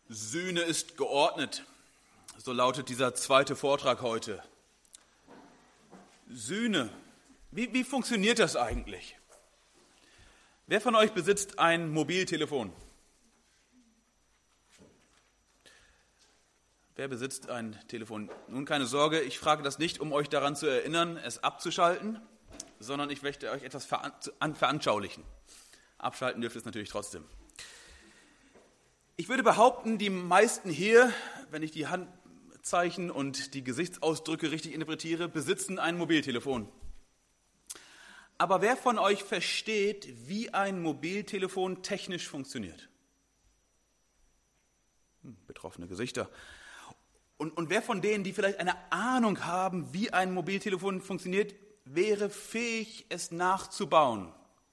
Sühne ist geordnet. So lautet dieser zweite Vortrag heute. Sühne. Wie funktioniert das eigentlich? Wer von euch besitzt ein Mobiltelefon? Wer besitzt ein Telefon? Nun, keine Sorge, ich frage das nicht, um euch daran zu erinnern, es abzuschalten, sondern ich möchte euch etwas veranschaulichen. Abschalten dürft ihr es natürlich trotzdem. Ich würde behaupten, die meisten hier, wenn ich die Handzeichen und die Gesichtsausdrücke richtig interpretiere, besitzen ein Mobiltelefon. Aber wer von euch versteht, wie ein Mobiltelefon technisch funktioniert? Betroffene Gesichter. Und wer von denen, die vielleicht eine Ahnung haben, wie ein Mobiltelefon funktioniert, wäre fähig, es nachzubauen?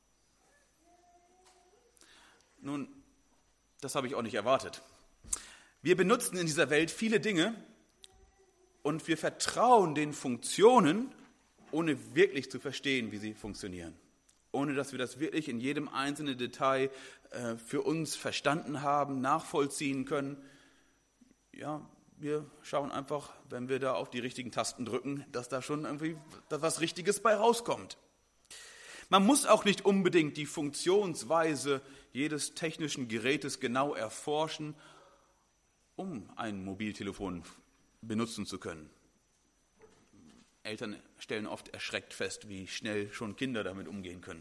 Nun, das habe ich auch nicht erwartet. Wir benutzen in dieser Welt viele Dinge und wir vertrauen den Funktionen, ohne wirklich zu verstehen, wie sie funktionieren. Ohne dass wir das wirklich in jedem einzelnen Detail für uns verstanden haben, nachvollziehen können. Ja, wir schauen einfach, wenn wir da auf die richtigen Tasten drücken, dass da schon irgendwie was Richtiges bei rauskommt. Man muss auch nicht unbedingt die Funktionsweise jedes technischen Gerätes genau erforschen, um ein Mobiltelefon benutzen zu können. Eltern stellen oft erschreckt fest, wie schnell schon Kinder damit umgehen können.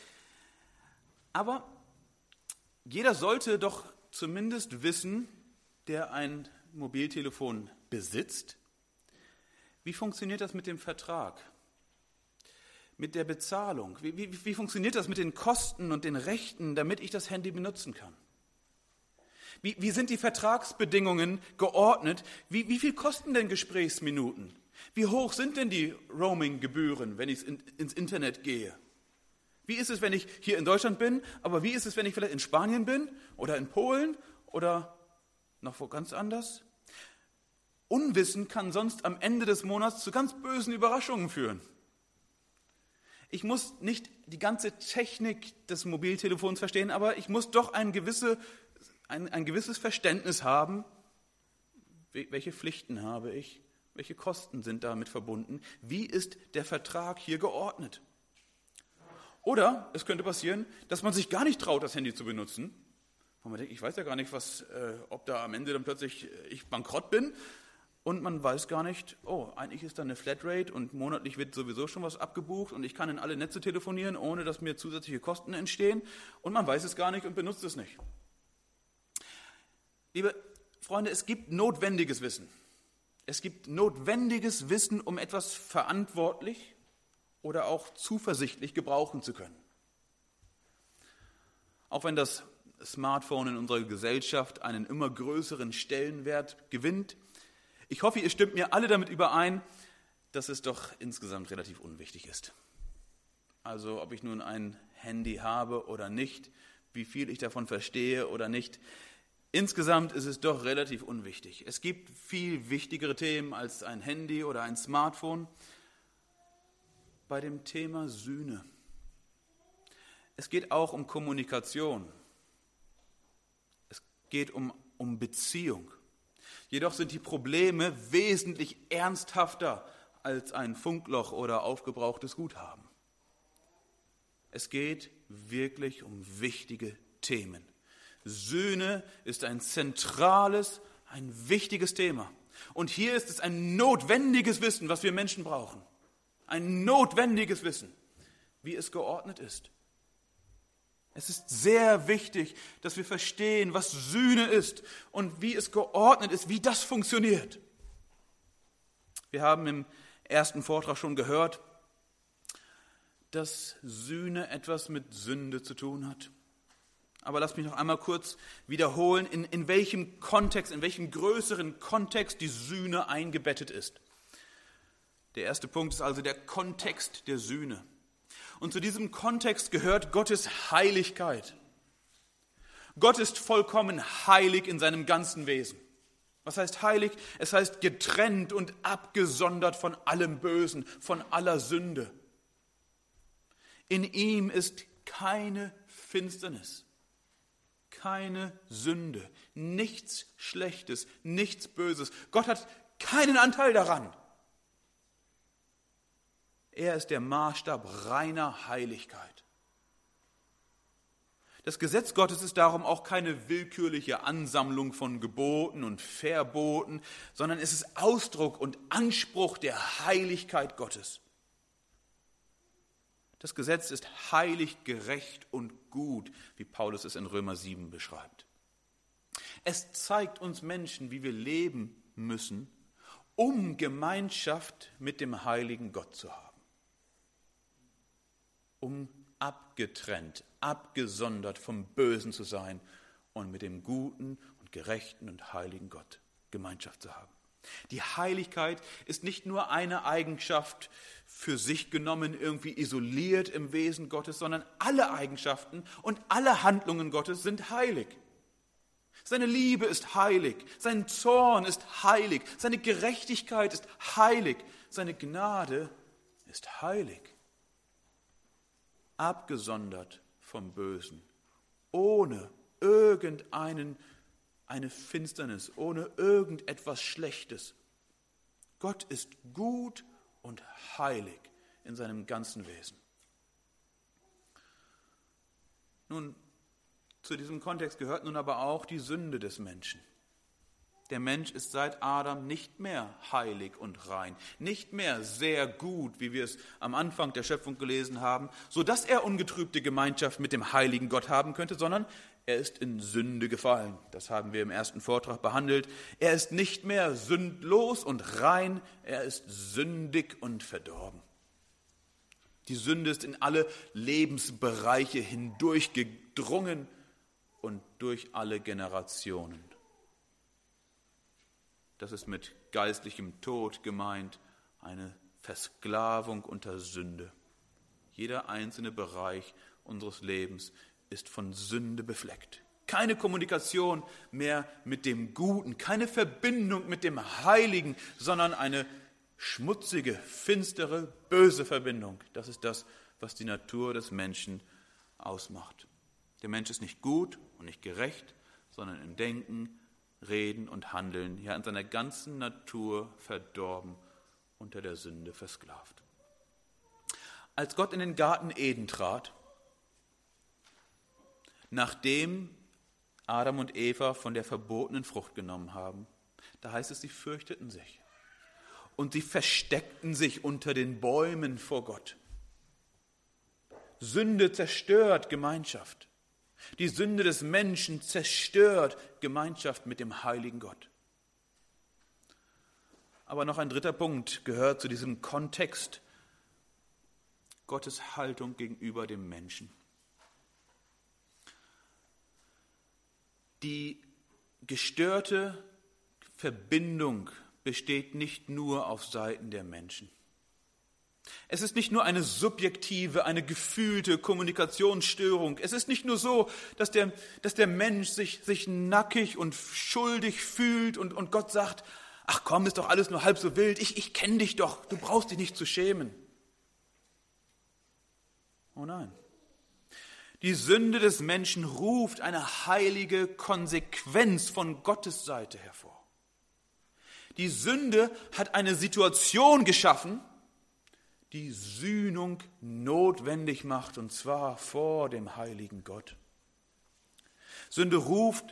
Aber jeder sollte doch zumindest wissen, der ein Mobiltelefon besitzt, wie funktioniert das mit dem Vertrag? Mit der Bezahlung? Wie funktioniert das mit den Kosten und den Rechten, damit ich das Handy benutzen kann? Wie sind die Vertragsbedingungen geordnet? Wie viel kosten denn Gesprächsminuten? Wie hoch sind denn die Roaming-Gebühren, wenn ich ins Internet gehe? Wie ist es, wenn ich hier in Deutschland bin, aber wie ist es, wenn ich vielleicht in Spanien bin oder in Polen oder noch wo ganz anders? Unwissen kann sonst am Ende des Monats zu ganz bösen Überraschungen führen. Ich muss nicht die ganze Technik des Mobiltelefons verstehen, aber ich muss doch ein gewisses Verständnis haben, welche Pflichten habe ich, welche Kosten sind damit verbunden, wie ist der Vertrag hier geordnet. Oder es könnte passieren, dass man sich gar nicht traut, das Handy zu benutzen, weil man denkt, ich weiß ja gar nicht, ob da am Ende dann plötzlich ich bankrott bin. Und man weiß gar nicht, eigentlich ist da eine Flatrate und monatlich wird sowieso schon was abgebucht und ich kann in alle Netze telefonieren, ohne dass mir zusätzliche Kosten entstehen. Und man weiß es gar nicht und benutzt es nicht. Liebe Freunde, es gibt notwendiges Wissen. Es gibt notwendiges Wissen, um etwas verantwortlich oder auch zuversichtlich gebrauchen zu können. Auch wenn das Smartphone in unserer Gesellschaft einen immer größeren Stellenwert gewinnt, ich hoffe, ihr stimmt mir alle damit überein, dass es doch insgesamt relativ unwichtig ist. Also ob ich nun ein Handy habe oder nicht, wie viel ich davon verstehe oder nicht, insgesamt ist es doch relativ unwichtig. Es gibt viel wichtigere Themen als ein Handy oder ein Smartphone. Bei dem Thema Sühne. Es geht auch um Kommunikation. Es geht um Beziehung. Jedoch sind die Probleme wesentlich ernsthafter als ein Funkloch oder aufgebrauchtes Guthaben. Es geht wirklich um wichtige Themen. Sühne ist ein zentrales, ein wichtiges Thema. Und hier ist es ein notwendiges Wissen, was wir Menschen brauchen. Ein notwendiges Wissen, wie es geordnet ist. Es ist sehr wichtig, dass wir verstehen, was Sühne ist und wie es geordnet ist, wie das funktioniert. Wir haben im ersten Vortrag schon gehört, dass Sühne etwas mit Sünde zu tun hat. Aber lasst mich noch einmal kurz wiederholen, in welchem Kontext, in welchem größeren Kontext die Sühne eingebettet ist. Der erste Punkt ist also der Kontext der Sühne. Und zu diesem Kontext gehört Gottes Heiligkeit. Gott ist vollkommen heilig in seinem ganzen Wesen. Was heißt heilig? Es heißt getrennt und abgesondert von allem Bösen, von aller Sünde. In ihm ist keine Finsternis. keine Sünde, nichts Schlechtes, nichts Böses. Gott hat keinen Anteil daran. Er ist der Maßstab reiner Heiligkeit. Das Gesetz Gottes ist darum auch keine willkürliche Ansammlung von Geboten und Verboten, sondern es ist Ausdruck und Anspruch der Heiligkeit Gottes. Das Gesetz ist heilig, gerecht und gut, wie Paulus es in Römer 7 beschreibt. Es zeigt uns Menschen, wie wir leben müssen, um Gemeinschaft mit dem heiligen Gott zu haben. Um abgetrennt, abgesondert vom Bösen zu sein und mit dem guten und gerechten und heiligen Gott Gemeinschaft zu haben. Die Heiligkeit ist nicht nur eine Eigenschaft für sich genommen, irgendwie isoliert im Wesen Gottes, sondern alle Eigenschaften und alle Handlungen Gottes sind heilig. Seine Liebe ist heilig, sein Zorn ist heilig, seine Gerechtigkeit ist heilig, seine Gnade ist heilig. Abgesondert vom Bösen, ohne eine Finsternis, ohne irgendetwas Schlechtes. Gott ist gut und heilig in seinem ganzen Wesen. Nun, zu diesem Kontext gehört nun aber auch die Sünde des Menschen. Der Mensch ist seit Adam nicht mehr heilig und rein, nicht mehr sehr gut, wie wir es am Anfang der Schöpfung gelesen haben, sodass er ungetrübte Gemeinschaft mit dem heiligen Gott haben könnte, sondern er ist in Sünde gefallen. Das haben wir im ersten Vortrag behandelt. Er ist nicht mehr sündlos und rein, er ist sündig und verdorben. Die Sünde ist in alle Lebensbereiche hindurchgedrungen und durch alle Generationen. Das ist mit geistlichem Tod gemeint, eine Versklavung unter Sünde. Jeder einzelne Bereich unseres Lebens ist von Sünde befleckt. Keine Kommunikation mehr mit dem Guten, keine Verbindung mit dem Heiligen, sondern eine schmutzige, finstere, böse Verbindung. Das ist das, was die Natur des Menschen ausmacht. Der Mensch ist nicht gut und nicht gerecht, sondern im Denken, Reden und Handeln, ja in seiner ganzen Natur verdorben, unter der Sünde versklavt. Als Gott in den Garten Eden trat, nachdem Adam und Eva von der verbotenen Frucht genommen haben, da heißt es, sie fürchteten sich und sie versteckten sich unter den Bäumen vor Gott. Sünde zerstört Gemeinschaft. Die Sünde des Menschen zerstört Gemeinschaft mit dem heiligen Gott. Aber noch ein dritter Punkt gehört zu diesem Kontext: Gottes Haltung gegenüber dem Menschen. Die gestörte Verbindung besteht nicht nur auf Seiten der Menschen. Es ist nicht nur eine subjektive, eine gefühlte Kommunikationsstörung. Es ist nicht nur so, dass der Mensch sich nackig und schuldig fühlt und Gott sagt, ach komm, ist doch alles nur halb so wild, ich kenne dich doch, du brauchst dich nicht zu schämen. Oh nein. Die Sünde des Menschen ruft eine heilige Konsequenz von Gottes Seite hervor. Die Sünde hat eine Situation geschaffen, die Sühnung notwendig macht, und zwar vor dem heiligen Gott. Sünde ruft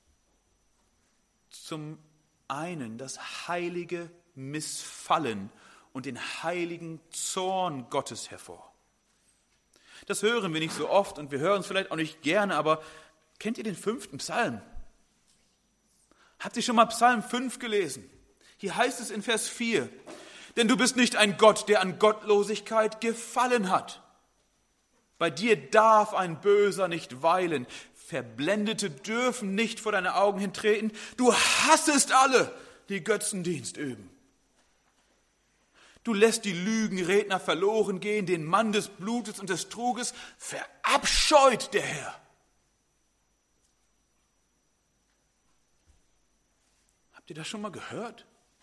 zum einen das heilige Missfallen und den heiligen Zorn Gottes hervor. Das hören wir nicht so oft und wir hören es vielleicht auch nicht gerne, aber kennt ihr den 5. Psalm? Habt ihr schon mal Psalm 5 gelesen? Hier heißt es in Vers 4, denn du bist nicht ein Gott, der an Gottlosigkeit gefallen hat. Bei dir darf ein Böser nicht weilen. Verblendete dürfen nicht vor deine Augen hintreten. Du hassest alle, die Götzendienst üben. Du lässt die Lügenredner verloren gehen, den Mann des Blutes und des Truges verabscheut der Herr. Habt ihr das schon mal gehört?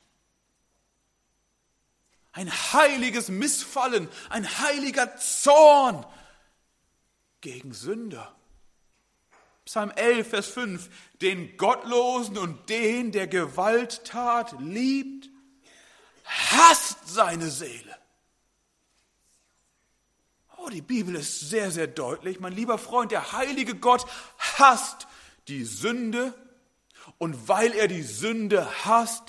Ein heiliges Missfallen, ein heiliger Zorn gegen Sünder. Psalm 11, Vers 5, den Gottlosen und den, der Gewalttat liebt, hasst seine Seele. Oh, die Bibel ist sehr, sehr deutlich. Mein lieber Freund, der heilige Gott hasst die Sünde. Und weil er die Sünde hasst,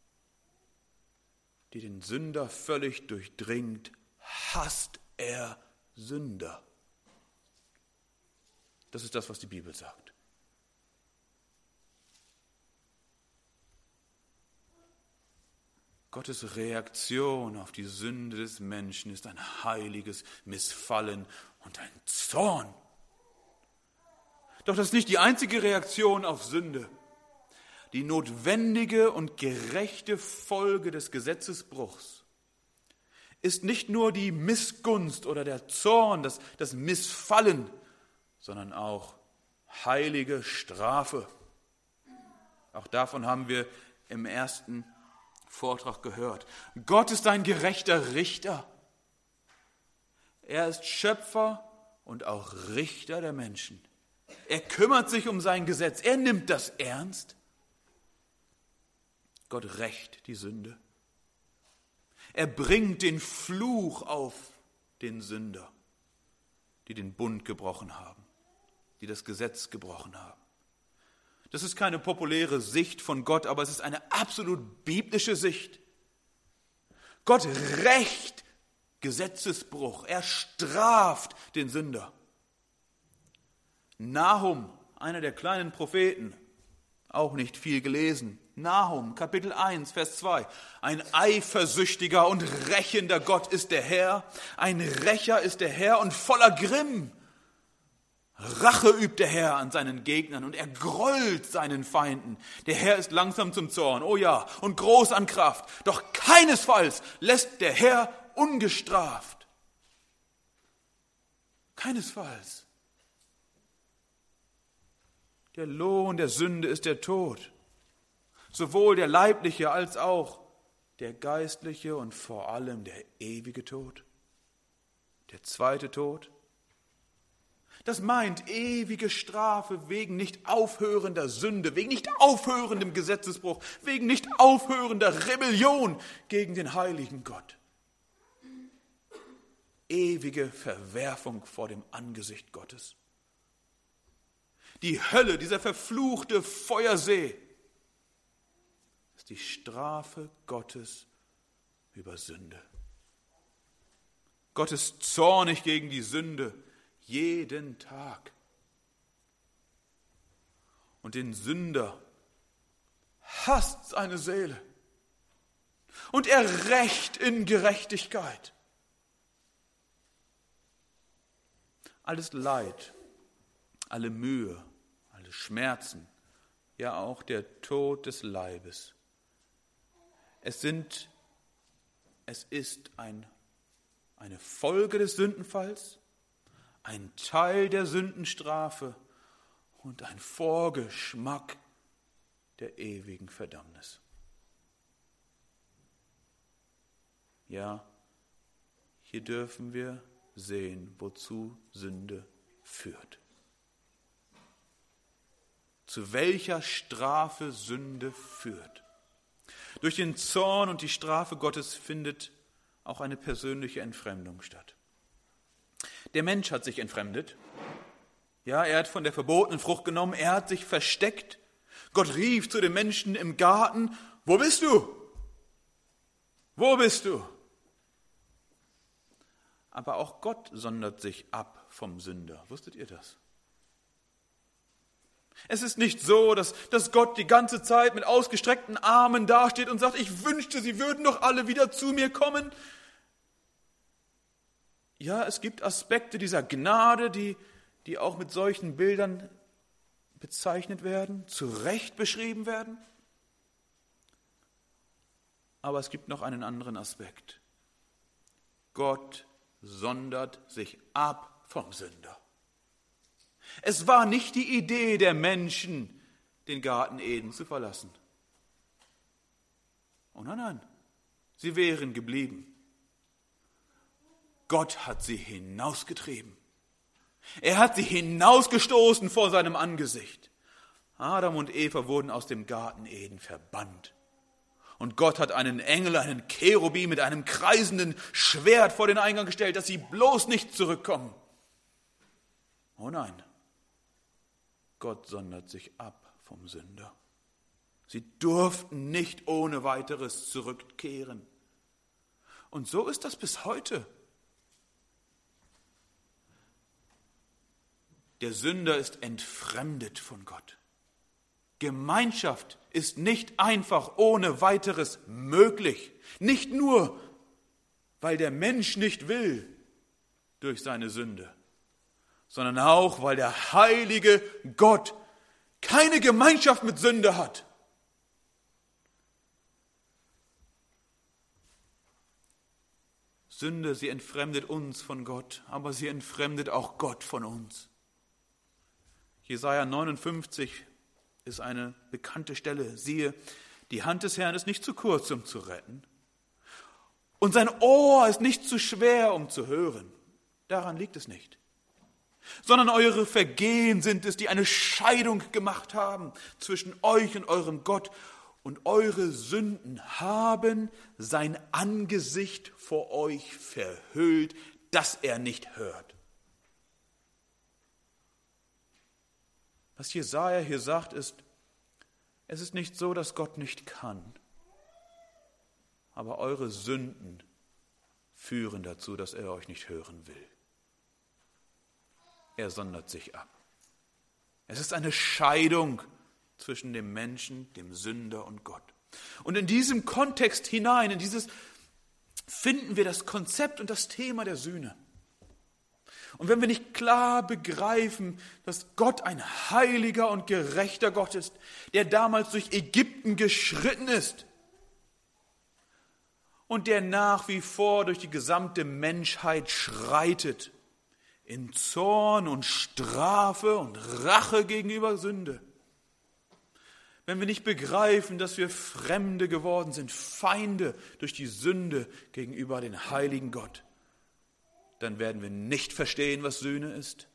die den Sünder völlig durchdringt, hasst er Sünder. Das ist das, was die Bibel sagt. Gottes Reaktion auf die Sünde des Menschen ist ein heiliges Missfallen und ein Zorn. Doch das ist nicht die einzige Reaktion auf Sünde. Die notwendige und gerechte Folge des Gesetzesbruchs ist nicht nur die Missgunst oder der Zorn, das Missfallen, sondern auch heilige Strafe. Auch davon haben wir im ersten Vortrag gehört. Gott ist ein gerechter Richter. Er ist Schöpfer und auch Richter der Menschen. Er kümmert sich um sein Gesetz. Er nimmt das ernst. Gott rächt die Sünde. Er bringt den Fluch auf den Sünder, die den Bund gebrochen haben, die das Gesetz gebrochen haben. Das ist keine populäre Sicht von Gott, aber es ist eine absolut biblische Sicht. Gott rächt Gesetzesbruch, er straft den Sünder. Nahum, einer der kleinen Propheten, auch nicht viel gelesen. Nahum, Kapitel 1, Vers 2. Ein eifersüchtiger und rächender Gott ist der Herr. Ein Rächer ist der Herr und voller Grimm. Rache übt der Herr an seinen Gegnern und er grollt seinen Feinden. Der Herr ist langsam zum Zorn, oh ja, und groß an Kraft. Doch keinesfalls lässt der Herr ungestraft. Keinesfalls. Der Lohn der Sünde ist der Tod. Sowohl der leibliche als auch der geistliche und vor allem der ewige Tod. Der zweite Tod. Das meint ewige Strafe wegen nicht aufhörender Sünde, wegen nicht aufhörendem Gesetzesbruch, wegen nicht aufhörender Rebellion gegen den heiligen Gott. Ewige Verwerfung vor dem Angesicht Gottes. Die Hölle, dieser verfluchte Feuersee, ist die Strafe Gottes über Sünde. Gott ist zornig gegen die Sünde jeden Tag. Und den Sünder hasst seine Seele. Und er rächt in Gerechtigkeit. Alles Leid, alle Mühe, alle Schmerzen, ja auch der Tod des Leibes. Es ist eine Folge des Sündenfalls, ein Teil der Sündenstrafe und ein Vorgeschmack der ewigen Verdammnis. Ja, hier dürfen wir sehen, wozu Sünde führt. Zu welcher Strafe Sünde führt. Durch den Zorn und die Strafe Gottes findet auch eine persönliche Entfremdung statt. Der Mensch hat sich entfremdet. Ja, er hat von der verbotenen Frucht genommen, er hat sich versteckt. Gott rief zu den Menschen im Garten, wo bist du? Wo bist du? Aber auch Gott sondert sich ab vom Sünder. Wusstet ihr das? Es ist nicht so, dass Gott die ganze Zeit mit ausgestreckten Armen dasteht und sagt, ich wünschte, sie würden doch alle wieder zu mir kommen. Ja, es gibt Aspekte dieser Gnade, die auch mit solchen Bildern bezeichnet werden, zu Recht beschrieben werden. Aber es gibt noch einen anderen Aspekt. Gott sondert sich ab vom Sünder. Es war nicht die Idee der Menschen, den Garten Eden zu verlassen. Oh nein, sie wären geblieben. Gott hat sie hinausgetrieben. Er hat sie hinausgestoßen vor seinem Angesicht. Adam und Eva wurden aus dem Garten Eden verbannt. Und Gott hat einen Engel, einen Cherubim mit einem kreisenden Schwert vor den Eingang gestellt, dass sie bloß nicht zurückkommen. Oh nein, Gott sondert sich ab vom Sünder. Sie durften nicht ohne weiteres zurückkehren. Und so ist das bis heute. Der Sünder ist entfremdet von Gott. Gemeinschaft ist nicht einfach ohne weiteres möglich. Nicht nur, weil der Mensch nicht will durch seine Sünde, sondern auch, weil der heilige Gott keine Gemeinschaft mit Sünde hat. Sünde, sie entfremdet uns von Gott, aber sie entfremdet auch Gott von uns. Jesaja 59 ist eine bekannte Stelle. Siehe, die Hand des Herrn ist nicht zu kurz, um zu retten. Und sein Ohr ist nicht zu schwer, um zu hören. Daran liegt es nicht. Sondern eure Vergehen sind es, die eine Scheidung gemacht haben zwischen euch und eurem Gott. Und eure Sünden haben sein Angesicht vor euch verhüllt, dass er nicht hört. Was Jesaja hier sagt, ist, es ist nicht so, dass Gott nicht kann, aber eure Sünden führen dazu, dass er euch nicht hören will. Er sondert sich ab. Es ist eine Scheidung zwischen dem Menschen, dem Sünder und Gott. Und in diesem Kontext hinein, in dieses finden wir das Konzept und das Thema der Sühne. Und wenn wir nicht klar begreifen, dass Gott ein heiliger und gerechter Gott ist, der damals durch Ägypten geschritten ist und der nach wie vor durch die gesamte Menschheit schreitet, in Zorn und Strafe und Rache gegenüber Sünde. Wenn wir nicht begreifen, dass wir Fremde geworden sind, Feinde durch die Sünde gegenüber dem heiligen Gott, dann werden wir nicht verstehen, was Sühne ist.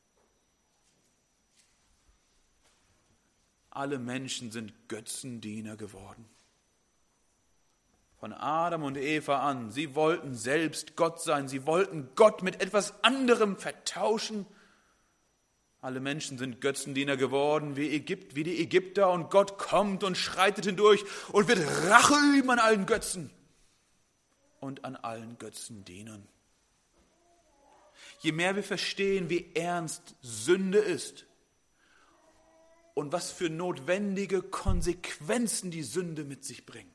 Alle Menschen sind Götzendiener geworden. Von Adam und Eva an. Sie wollten selbst Gott sein. Sie wollten Gott mit etwas anderem vertauschen. Alle Menschen sind Götzendiener geworden, wie die Ägypter. Und Gott kommt und schreitet hindurch und wird Rache üben an allen Götzen und an allen Götzendienern. Je mehr wir verstehen, wie ernst Sünde ist und was für notwendige Konsequenzen die Sünde mit sich bringt,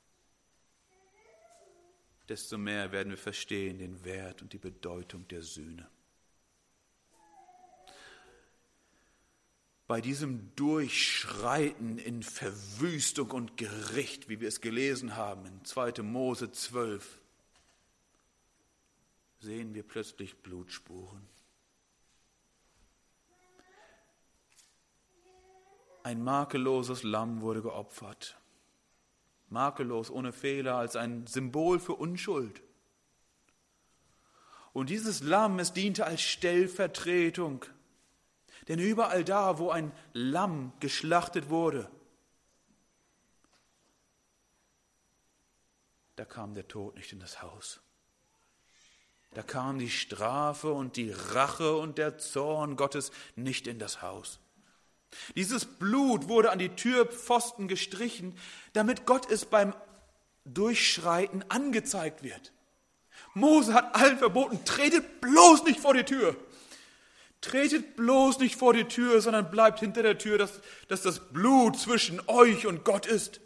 desto mehr werden wir verstehen den Wert und die Bedeutung der Sühne. Bei diesem Durchschreiten in Verwüstung und Gericht, wie wir es gelesen haben in 2. Mose 12, sehen wir plötzlich Blutspuren. Ein makelloses Lamm wurde geopfert. Makellos, ohne Fehler, als ein Symbol für Unschuld. Und dieses Lamm, es diente als Stellvertretung. Denn überall da, wo ein Lamm geschlachtet wurde, da kam der Tod nicht in das Haus. Da kam die Strafe und die Rache und der Zorn Gottes nicht in das Haus. Dieses Blut wurde an die Türpfosten gestrichen, damit Gott es beim Durchschreiten angezeigt wird. Mose hat allen verboten, tretet bloß nicht vor die Tür. Tretet bloß nicht vor die Tür, sondern bleibt hinter der Tür, dass das Blut zwischen euch und Gott ist.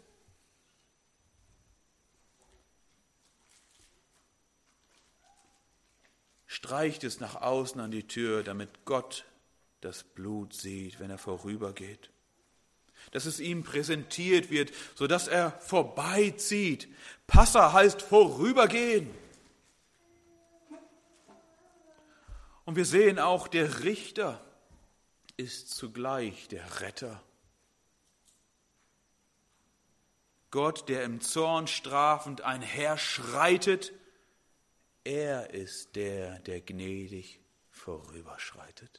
Streicht es nach außen an die Tür, damit Gott das Blut sieht, wenn er vorübergeht. Dass es ihm präsentiert wird, sodass er vorbeizieht. Passa heißt vorübergehen. Und wir sehen auch, der Richter ist zugleich der Retter. Gott, der im Zorn strafend einherschreitet, er ist der gnädig vorüberschreitet?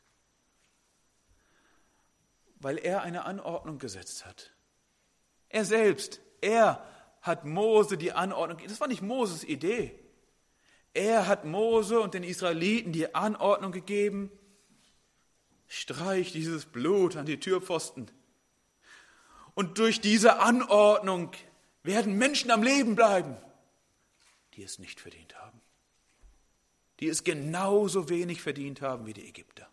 Weil er eine Anordnung gesetzt hat. Er selbst, er hat Mose die Anordnung, das war nicht Moses Idee. Er hat Mose und den Israeliten die Anordnung gegeben, streich dieses Blut an die Türpfosten. Und durch diese Anordnung werden Menschen am Leben bleiben, die es nicht verdient haben. Die es genauso wenig verdient haben wie die Ägypter.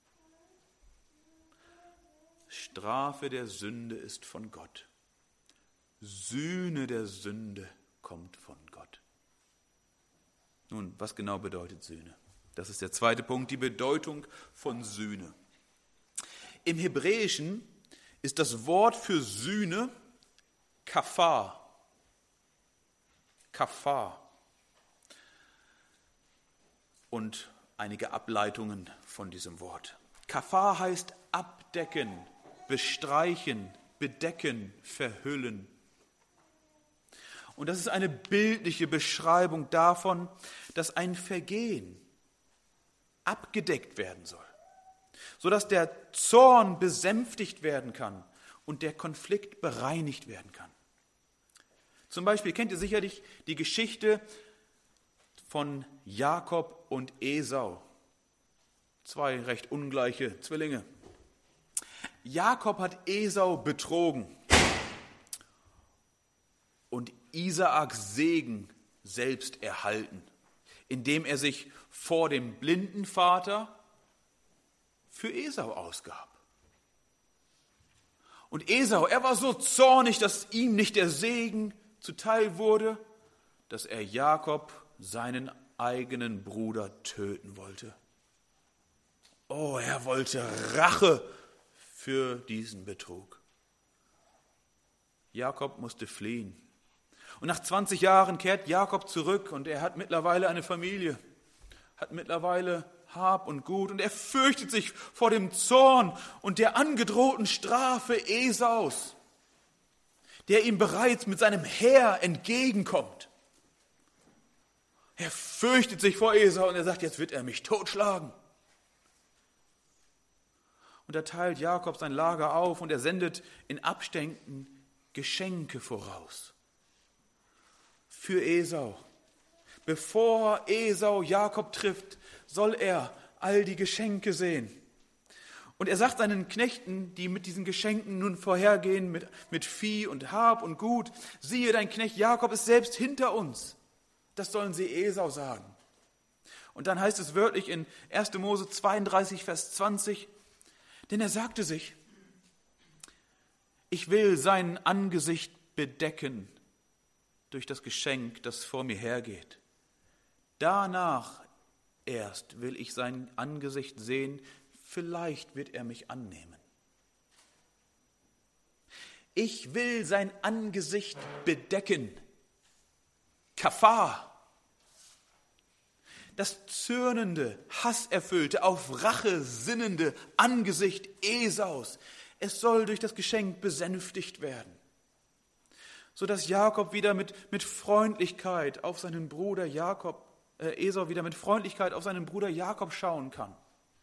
Strafe der Sünde ist von Gott. Sühne der Sünde kommt von Gott. Nun, was genau bedeutet Sühne? Das ist der zweite Punkt, die Bedeutung von Sühne. Im Hebräischen ist das Wort für Sühne Kafar. Kafar. Und einige Ableitungen von diesem Wort. Kafar heißt abdecken, bestreichen, bedecken, verhüllen. Und das ist eine bildliche Beschreibung davon, dass ein Vergehen abgedeckt werden soll, sodass der Zorn besänftigt werden kann und der Konflikt bereinigt werden kann. Zum Beispiel kennt ihr sicherlich die Geschichte von Jakob und Esau. Zwei recht ungleiche Zwillinge. Jakob hat Esau betrogen und Isaaks Segen selbst erhalten, indem er sich vor dem blinden Vater für Esau ausgab. Und Esau, er war so zornig, dass ihm nicht der Segen zuteil wurde, dass er Jakob, seinen eigenen Bruder, töten wollte. Oh, er wollte Rache für diesen Betrug. Jakob musste fliehen. Und nach 20 Jahren kehrt Jakob zurück und er hat mittlerweile eine Familie, hat mittlerweile Hab und Gut und er fürchtet sich vor dem Zorn und der angedrohten Strafe Esaus, der ihm bereits mit seinem Heer entgegenkommt. Er fürchtet sich vor Esau und er sagt, jetzt wird er mich totschlagen. Und da teilt Jakob sein Lager auf und er sendet in Abständen Geschenke voraus. Für Esau. Bevor Esau Jakob trifft, soll er all die Geschenke sehen. Und er sagt seinen Knechten, die mit diesen Geschenken nun vorhergehen, mit Vieh und Hab und Gut, siehe, dein Knecht Jakob ist selbst hinter uns. Das sollen sie Esau sagen. Und dann heißt es wörtlich in 1. Mose 32, Vers 20, denn er sagte sich, ich will sein Angesicht bedecken durch das Geschenk, das vor mir hergeht. Danach erst will ich sein Angesicht sehen, vielleicht wird er mich annehmen. Ich will sein Angesicht bedecken. Kafar. Das zürnende, hasserfüllte, auf Rache sinnende Angesicht Esaus. Es soll durch das Geschenk besänftigt werden, sodass Jakob wieder mit Freundlichkeit auf seinen Bruder Esau wieder mit Freundlichkeit auf seinen Bruder Jakob schauen kann.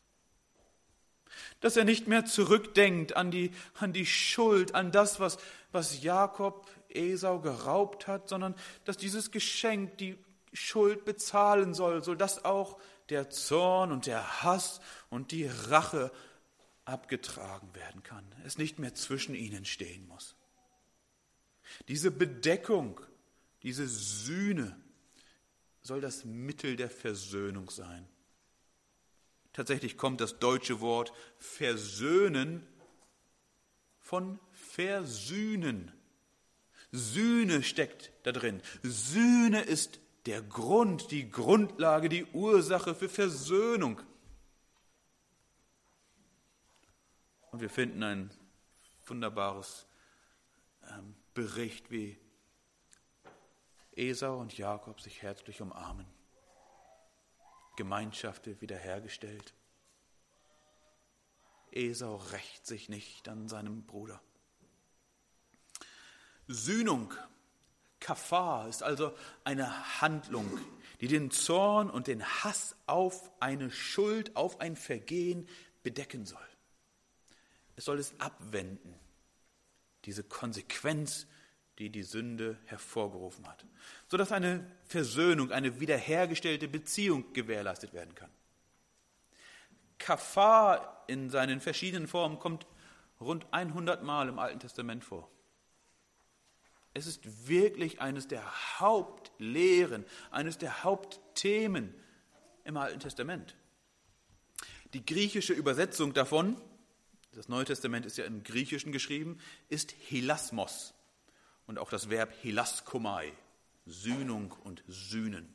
Dass er nicht mehr zurückdenkt an die Schuld, an das, was Jakob Esau geraubt hat, sondern dass dieses Geschenk die Schuld bezahlen soll, sodass auch der Zorn und der Hass und die Rache abgetragen werden kann. Es nicht mehr zwischen ihnen stehen muss. Diese Bedeckung, diese Sühne soll das Mittel der Versöhnung sein. Tatsächlich kommt das deutsche Wort versöhnen von versühnen. Sühne steckt da drin. Sühne ist der Grund, die Grundlage, die Ursache für Versöhnung. Und wir finden ein wunderbares Bericht, wie Esau und Jakob sich herzlich umarmen. Gemeinschaft wird wiederhergestellt. Esau rächt sich nicht an seinem Bruder. Sühnung, Kafar, ist also eine Handlung, die den Zorn und den Hass auf eine Schuld, auf ein Vergehen bedecken soll. Es soll es abwenden, diese Konsequenz, die die Sünde hervorgerufen hat, sodass eine Versöhnung, eine wiederhergestellte Beziehung gewährleistet werden kann. Kafar in seinen verschiedenen Formen kommt rund 100 Mal im Alten Testament vor. Es ist wirklich eines der Hauptlehren, eines der Hauptthemen im Alten Testament. Die griechische Übersetzung davon, das Neue Testament ist ja im Griechischen geschrieben, ist Hilasmos und auch das Verb hilaskomai, Sühnung und Sühnen.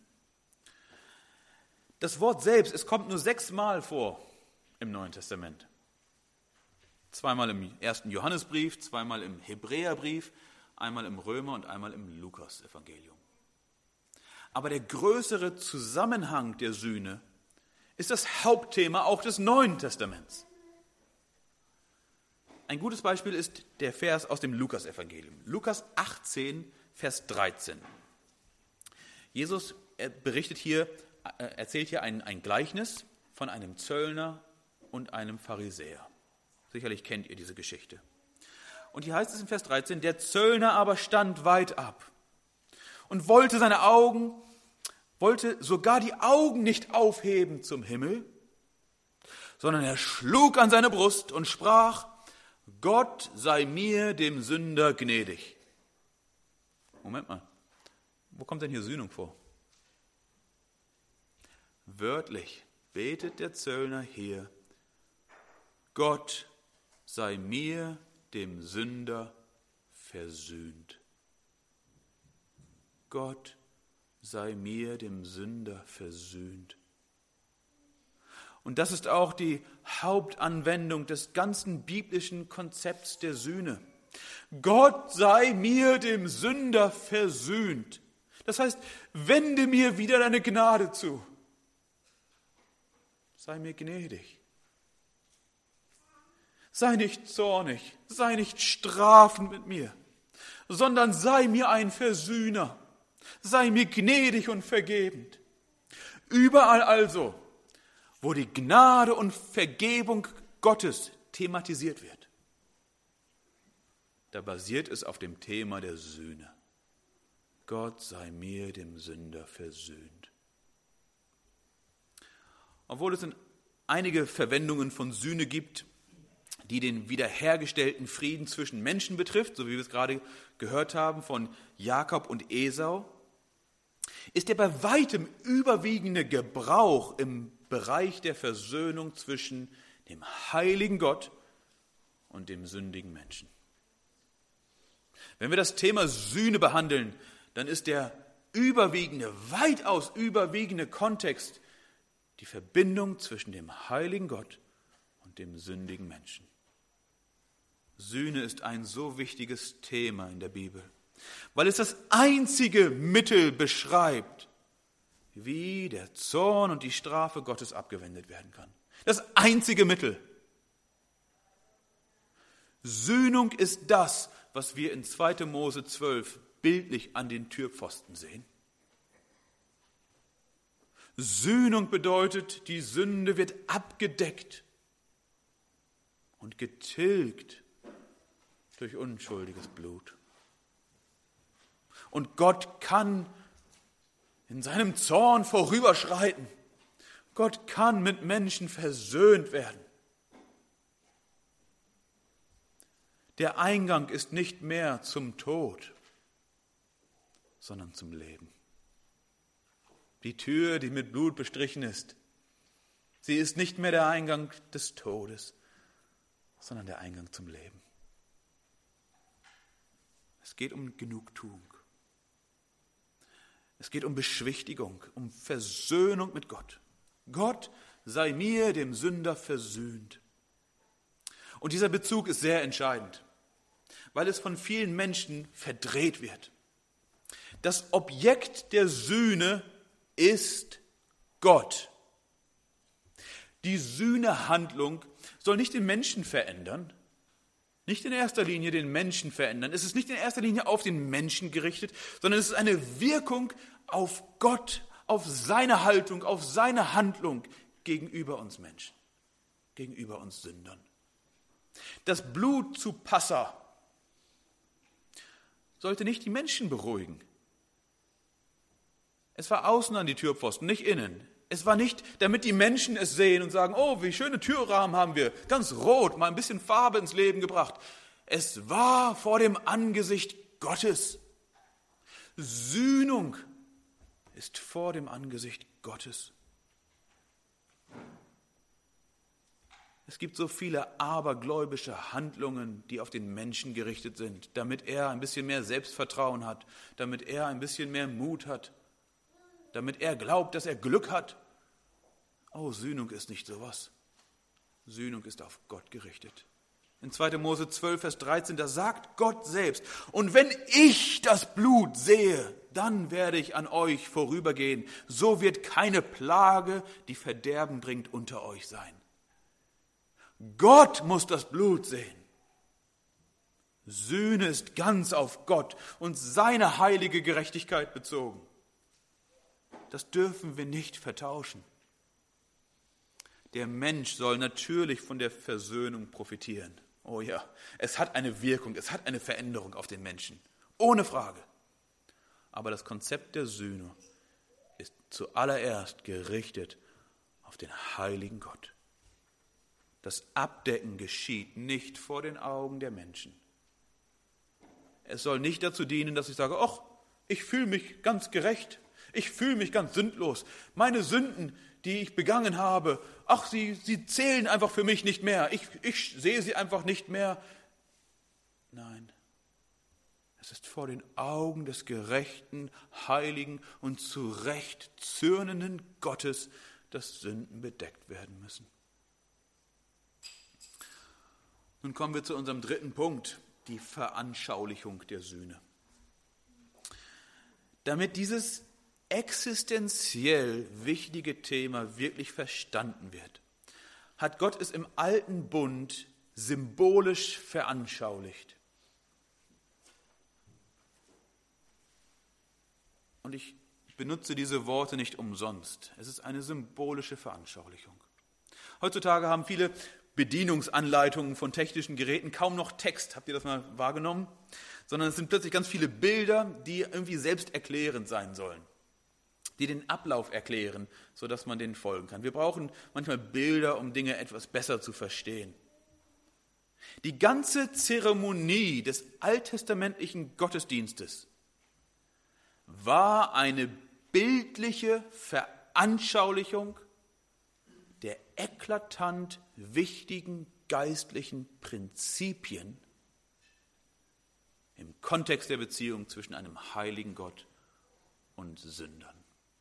Das Wort selbst, es kommt nur 6 Mal vor im Neuen Testament. 2-mal im 1. Johannesbrief, 2-mal im Hebräerbrief, einmal im Römer- und einmal im Lukas-Evangelium. Aber der größere Zusammenhang der Sühne ist das Hauptthema auch des Neuen Testaments. Ein gutes Beispiel ist der Vers aus dem Lukas-Evangelium. Lukas 18, Vers 13. Jesus erzählt hier ein Gleichnis von einem Zöllner und einem Pharisäer. Sicherlich kennt ihr diese Geschichte. Und hier heißt es in Vers 13, der Zöllner aber stand weit ab und wollte sogar die Augen nicht aufheben zum Himmel, sondern er schlug an seine Brust und sprach, Gott sei mir, dem Sünder, gnädig. Moment mal, wo kommt denn hier Sühnung vor? Wörtlich betet der Zöllner hier, Gott sei mir, dem Sünder, versöhnt. Gott sei mir, dem Sünder, versöhnt. Und das ist auch die Hauptanwendung des ganzen biblischen Konzepts der Sühne. Gott sei mir, dem Sünder, versöhnt. Das heißt, wende mir wieder deine Gnade zu. Sei mir gnädig. Sei nicht zornig, sei nicht strafend mit mir, sondern sei mir ein Versöhner. Sei mir gnädig und vergebend. Überall also, wo die Gnade und Vergebung Gottes thematisiert wird, da basiert es auf dem Thema der Sühne. Gott sei mir, dem Sünder, versöhnt. Obwohl es einige Verwendungen von Sühne gibt, die den wiederhergestellten Frieden zwischen Menschen betrifft, so wie wir es gerade gehört haben von Jakob und Esau, ist der bei weitem überwiegende Gebrauch im Bereich der Versöhnung zwischen dem heiligen Gott und dem sündigen Menschen. Wenn wir das Thema Sühne behandeln, dann ist der weitaus überwiegende Kontext die Verbindung zwischen dem heiligen Gott und dem sündigen Menschen. Sühne ist ein so wichtiges Thema in der Bibel, weil es das einzige Mittel beschreibt, wie der Zorn und die Strafe Gottes abgewendet werden kann. Das einzige Mittel. Sühnung ist das, was wir in 2. Mose 12 bildlich an den Türpfosten sehen. Sühnung bedeutet, die Sünde wird abgedeckt und getilgt durch unschuldiges Blut. Und Gott kann in seinem Zorn vorüberschreiten. Gott kann mit Menschen versöhnt werden. Der Eingang ist nicht mehr zum Tod, sondern zum Leben. Die Tür, die mit Blut bestrichen ist, sie ist nicht mehr der Eingang des Todes, sondern der Eingang zum Leben. Es geht um Genugtuung. Es geht um Beschwichtigung, um Versöhnung mit Gott. Gott sei mir, dem Sünder, versöhnt. Und dieser Bezug ist sehr entscheidend, weil es von vielen Menschen verdreht wird. Das Objekt der Sühne ist Gott. Die Sühnehandlung soll nicht den Menschen verändern, nicht in erster Linie den Menschen verändern. Es ist nicht in erster Linie auf den Menschen gerichtet, sondern es ist eine Wirkung auf Gott auf seine Haltung, auf seine Handlung gegenüber uns Menschen, gegenüber uns Sündern. Das Blut zu Passa sollte nicht die Menschen beruhigen. Es war außen an die Türpfosten, nicht innen. Es war nicht, damit die Menschen es sehen und sagen, oh, wie schöne Türrahmen haben wir, ganz rot, mal ein bisschen Farbe ins Leben gebracht. Es war vor dem Angesicht Gottes. Sühnung ist vor dem Angesicht Gottes. Es gibt so viele abergläubische Handlungen, die auf den Menschen gerichtet sind, damit er ein bisschen mehr Selbstvertrauen hat, damit er ein bisschen mehr Mut hat, damit er glaubt, dass er Glück hat. Oh, Sühnung ist nicht sowas. Sühnung ist auf Gott gerichtet. In 2. Mose 12, Vers 13, da sagt Gott selbst, und wenn ich das Blut sehe, dann werde ich an euch vorübergehen. So wird keine Plage, die Verderben bringt, unter euch sein. Gott muss das Blut sehen. Sühne ist ganz auf Gott und seine heilige Gerechtigkeit bezogen. Das dürfen wir nicht vertauschen. Der Mensch soll natürlich von der Versöhnung profitieren. Oh ja, es hat eine Wirkung, es hat eine Veränderung auf den Menschen. Ohne Frage. Aber das Konzept der Sühne ist zuallererst gerichtet auf den heiligen Gott. Das Abdecken geschieht nicht vor den Augen der Menschen. Es soll nicht dazu dienen, dass ich sage, ach, ich fühle mich ganz gerecht, ich fühle mich ganz sündlos. Meine Sünden, die ich begangen habe, ach, sie zählen einfach für mich nicht mehr. Ich sehe sie einfach nicht mehr. Nein, es ist vor den Augen des gerechten, heiligen und zu Recht zürnenden Gottes, dass Sünden bedeckt werden müssen. Nun kommen wir zu unserem dritten Punkt, die Veranschaulichung der Sühne. Damit dieses existenziell wichtige Thema wirklich verstanden wird, hat Gott es im Alten Bund symbolisch veranschaulicht. Und ich benutze diese Worte nicht umsonst. Es ist eine symbolische Veranschaulichung. Heutzutage haben viele Bedienungsanleitungen von technischen Geräten kaum noch Text, habt ihr das mal wahrgenommen? Sondern es sind plötzlich ganz viele Bilder, die irgendwie selbsterklärend sein sollen, die den Ablauf erklären, sodass man denen folgen kann. Wir brauchen manchmal Bilder, um Dinge etwas besser zu verstehen. Die ganze Zeremonie des alttestamentlichen Gottesdienstes war eine bildliche Veranschaulichung der eklatant wichtigen geistlichen Prinzipien im Kontext der Beziehung zwischen einem heiligen Gott und Sündern.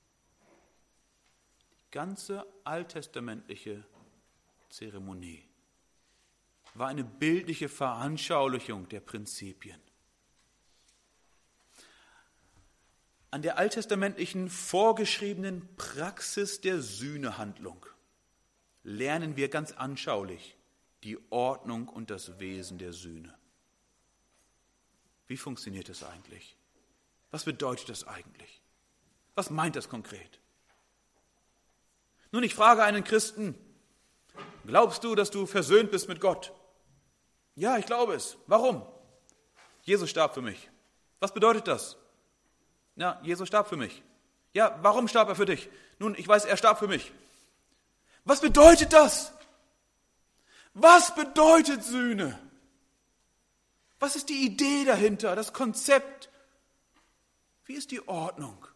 Die ganze alttestamentliche Zeremonie war eine bildliche Veranschaulichung der Prinzipien. An der alttestamentlichen vorgeschriebenen Praxis der Sühnehandlung lernen wir ganz anschaulich die Ordnung und das Wesen der Sühne. Wie funktioniert das eigentlich? Was bedeutet das eigentlich? Was meint das konkret? Nun, ich frage einen Christen, glaubst du, dass du versöhnt bist mit Gott? Ja, ich glaube es. Warum? Jesus starb für mich. Was bedeutet das? Ja, Jesus starb für mich. Ja, warum starb er für dich? Nun, ich weiß, er starb für mich. Was bedeutet das? Was bedeutet Sühne? Was ist die Idee dahinter, das Konzept? Wie ist die Ordnung?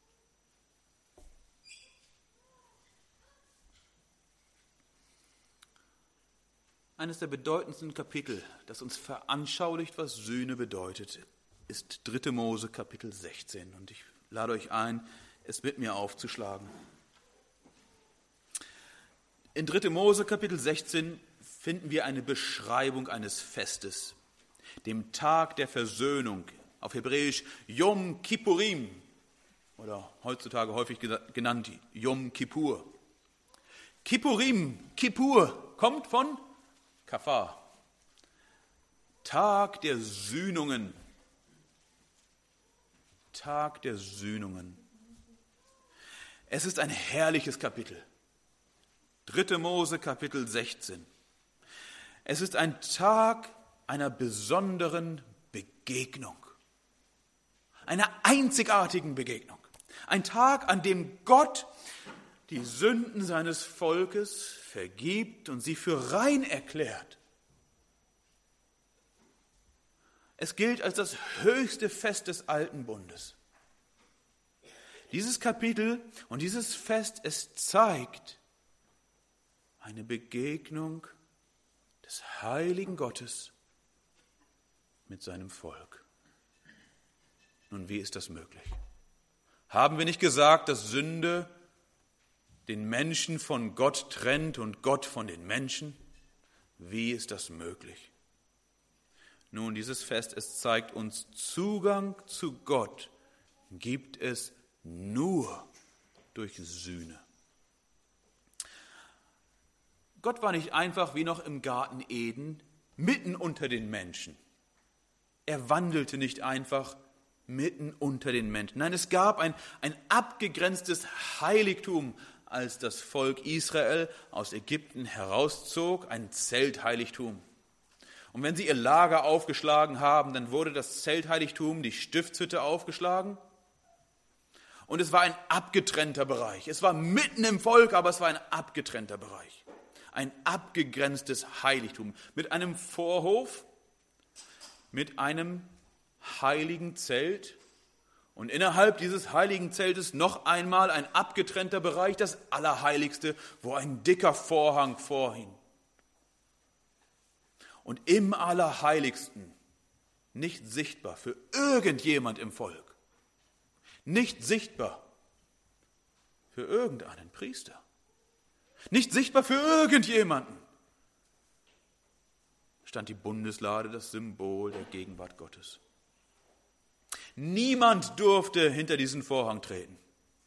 Eines der bedeutendsten Kapitel, das uns veranschaulicht, was Sühne bedeutet, ist 3. Mose Kapitel 16. Und ich lade euch ein, es mit mir aufzuschlagen. In 3. Mose Kapitel 16 finden wir eine Beschreibung eines Festes, dem Tag der Versöhnung, auf Hebräisch Yom Kippurim oder heutzutage häufig genannt Yom Kippur. Kippurim, Kippur, kommt von Kafar, Tag der Sühnungen. Tag der Sühnungen. Es ist ein herrliches Kapitel. 3. Mose, Kapitel 16. Es ist ein Tag einer besonderen Begegnung. Einer einzigartigen Begegnung. Ein Tag, an dem Gott die Sünden seines Volkes vergibt und sie für rein erklärt. Es gilt als das höchste Fest des Alten Bundes. Dieses Kapitel und dieses Fest, es zeigt eine Begegnung des heiligen Gottes mit seinem Volk. Nun, wie ist das möglich? Haben wir nicht gesagt, dass Sünde den Menschen von Gott trennt und Gott von den Menschen? Wie ist das möglich? Nun, dieses Fest, es zeigt uns, Zugang zu Gott gibt es nur durch Sühne. Gott war nicht einfach wie noch im Garten Eden mitten unter den Menschen. Er wandelte nicht einfach mitten unter den Menschen. Nein, es gab ein abgegrenztes Heiligtum, als das Volk Israel aus Ägypten herauszog, ein Zeltheiligtum. Und wenn sie ihr Lager aufgeschlagen haben, dann wurde das Zeltheiligtum, die Stiftshütte, aufgeschlagen. Und es war ein abgetrennter Bereich. Es war mitten im Volk, aber es war ein abgetrennter Bereich. Ein abgegrenztes Heiligtum mit einem Vorhof, mit einem heiligen Zelt und innerhalb dieses heiligen Zeltes noch einmal ein abgetrennter Bereich, das Allerheiligste, wo ein dicker Vorhang vorhing. Und im Allerheiligsten, nicht sichtbar für irgendjemand im Volk, nicht sichtbar für irgendeinen Priester, nicht sichtbar für irgendjemanden, stand die Bundeslade, das Symbol der Gegenwart Gottes. Niemand durfte hinter diesen Vorhang treten.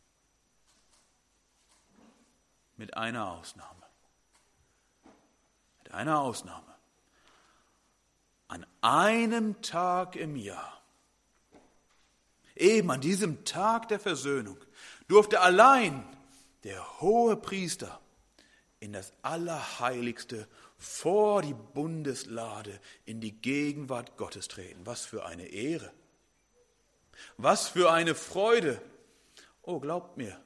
Mit einer Ausnahme. Mit einer Ausnahme. An einem Tag im Jahr, eben an diesem Tag der Versöhnung, durfte allein der hohe Priester in das Allerheiligste vor die Bundeslade in die Gegenwart Gottes treten. Was für eine Ehre! Was für eine Freude! Oh, glaubt mir,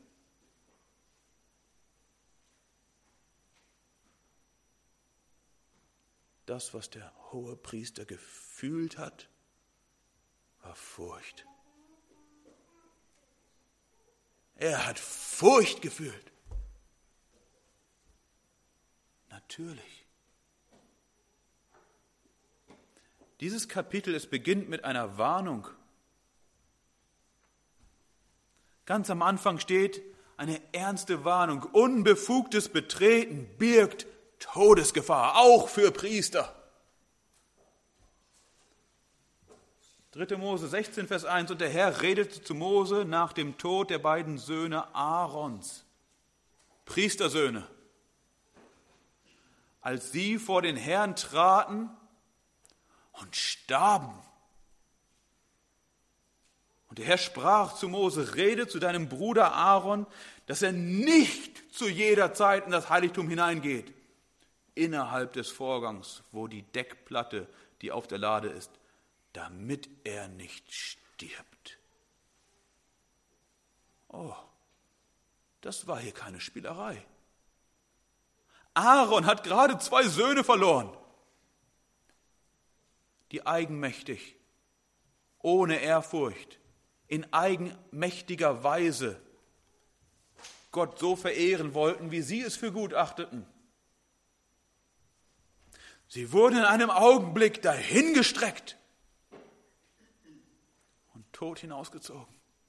das, was der hohe Priester gefühlt hat, war Furcht. Er hat Furcht gefühlt. Natürlich. Dieses Kapitel, es beginnt mit einer Warnung. Ganz am Anfang steht eine ernste Warnung. Unbefugtes Betreten birgt Todesgefahr, auch für Priester. 3. Mose 16, Vers 1. Und der Herr redete zu Mose nach dem Tod der beiden Söhne Aarons, Priestersöhne, als sie vor den Herrn traten und starben. Und der Herr sprach zu Mose: Rede zu deinem Bruder Aaron, dass er nicht zu jeder Zeit in das Heiligtum hineingeht, innerhalb des Vorgangs, wo die Deckplatte, die auf der Lade ist, damit er nicht stirbt. Oh, das war hier keine Spielerei. Aaron hat gerade 2 Söhne verloren, die eigenmächtig, ohne Ehrfurcht, in eigenmächtiger Weise Gott so verehren wollten, wie sie es für gut achteten. Sie wurden in einem Augenblick dahingestreckt und tot hinausgezogen.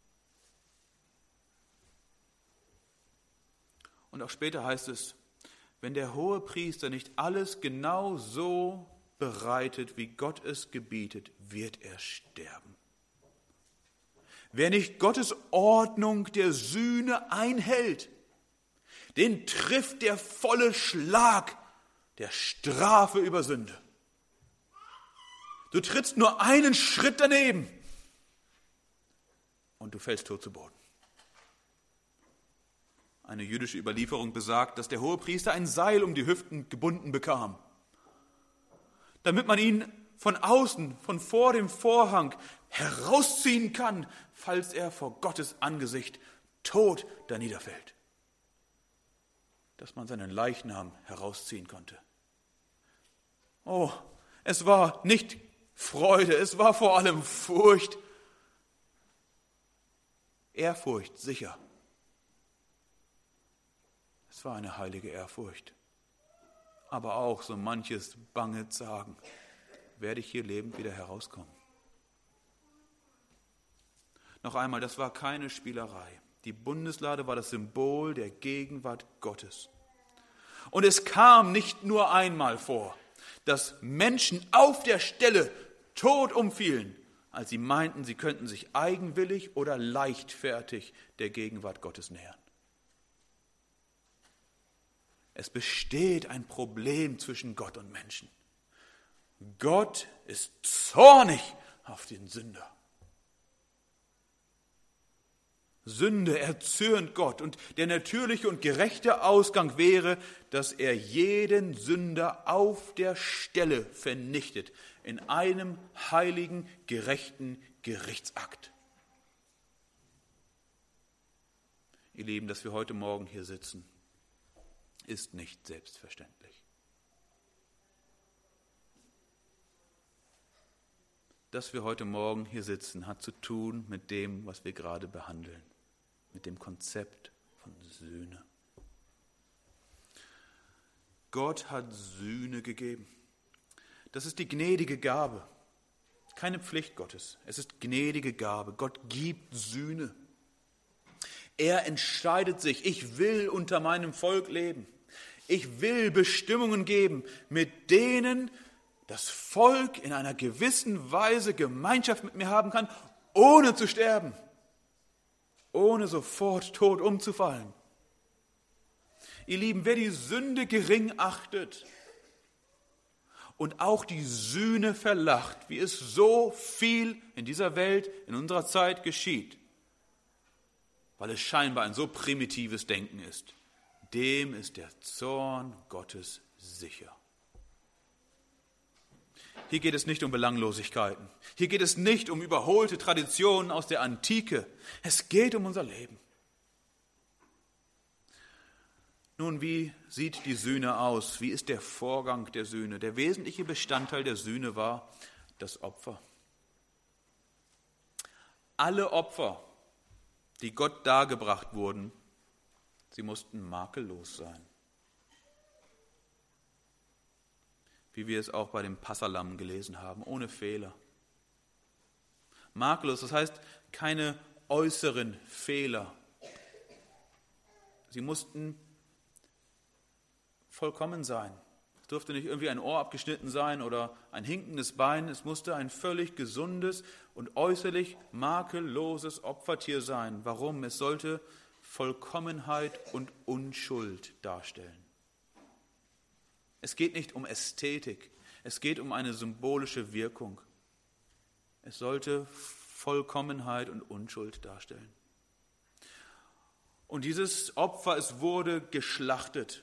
Und auch später heißt es, wenn der hohe Priester nicht alles genau so bereitet, wie Gott es gebietet, wird er sterben. Wer nicht Gottes Ordnung der Sühne einhält, den trifft der volle Schlag der Strafe über Sünde. Du trittst nur einen Schritt daneben und du fällst tot zu Boden. Eine jüdische Überlieferung besagt, dass der Hohepriester ein Seil um die Hüften gebunden bekam, damit man ihn von außen, von vor dem Vorhang herausziehen kann, falls er vor Gottes Angesicht tot da niederfällt. Dass man seinen Leichnam herausziehen konnte. Oh, es war nicht Freude, es war vor allem Furcht. Ehrfurcht, sicher. Es war eine heilige Ehrfurcht. Aber auch so manches bange Zagen. Werde ich hier lebend wieder herauskommen? Noch einmal, das war keine Spielerei. Die Bundeslade war das Symbol der Gegenwart Gottes. Und es kam nicht nur einmal vor, dass Menschen auf der Stelle tot umfielen, als sie meinten, sie könnten sich eigenwillig oder leichtfertig der Gegenwart Gottes nähern. Es besteht ein Problem zwischen Gott und Menschen. Gott ist zornig auf den Sünder. Sünde erzürnt Gott und der natürliche und gerechte Ausgang wäre, dass er jeden Sünder auf der Stelle vernichtet, in einem heiligen, gerechten Gerichtsakt. Ihr Lieben, dass wir heute Morgen hier sitzen, ist nicht selbstverständlich. Dass wir heute Morgen hier sitzen, hat zu tun mit dem, was wir gerade behandeln, mit dem Konzept von Sühne. Gott hat Sühne gegeben. Das ist die gnädige Gabe, keine Pflicht Gottes. Es ist gnädige Gabe. Gott gibt Sühne. Er entscheidet sich, ich will unter meinem Volk leben. Ich will Bestimmungen geben, mit denen das Volk in einer gewissen Weise Gemeinschaft mit mir haben kann, ohne zu sterben, ohne sofort tot umzufallen. Ihr Lieben, wer die Sünde gering achtet und auch die Sühne verlacht, wie es so viel in dieser Welt, in unserer Zeit geschieht, weil es scheinbar ein so primitives Denken ist, dem ist der Zorn Gottes sicher. Hier geht es nicht um Belanglosigkeiten. Hier geht es nicht um überholte Traditionen aus der Antike. Es geht um unser Leben. Nun, wie sieht die Sühne aus? Wie ist der Vorgang der Sühne? Der wesentliche Bestandteil der Sühne war das Opfer. Alle Opfer, die Gott dargebracht wurden, sie mussten makellos sein. Wie wir es auch bei dem Passahlamm gelesen haben, ohne Fehler. Makellos, das heißt keine äußeren Fehler. Sie mussten vollkommen sein. Es durfte nicht irgendwie ein Ohr abgeschnitten sein oder ein hinkendes Bein. Es musste ein völlig gesundes und äußerlich makelloses Opfertier sein. Warum? Es sollte Vollkommenheit und Unschuld darstellen. Es geht nicht um Ästhetik, es geht um eine symbolische Wirkung. Es sollte Vollkommenheit und Unschuld darstellen. Und dieses Opfer, es wurde geschlachtet.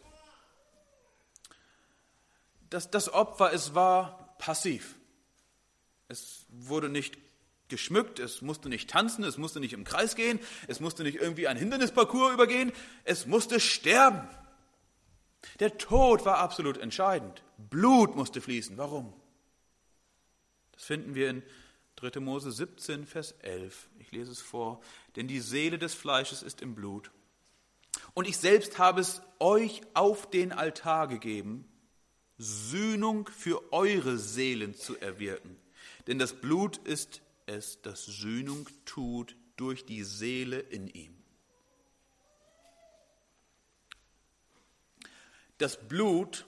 Das Opfer, es war passiv. Es wurde nicht geschmückt, es musste nicht tanzen, es musste nicht im Kreis gehen, es musste nicht irgendwie ein Hindernisparcours übergehen, es musste sterben. Der Tod war absolut entscheidend. Blut musste fließen. Warum? Das finden wir in 3. Mose 17, Vers 11. Ich lese es vor. Denn die Seele des Fleisches ist im Blut. Und ich selbst habe es euch auf den Altar gegeben, Sühnung für eure Seelen zu erwirken. Denn das Blut ist es, das Sühnung tut durch die Seele in ihm. Das Blut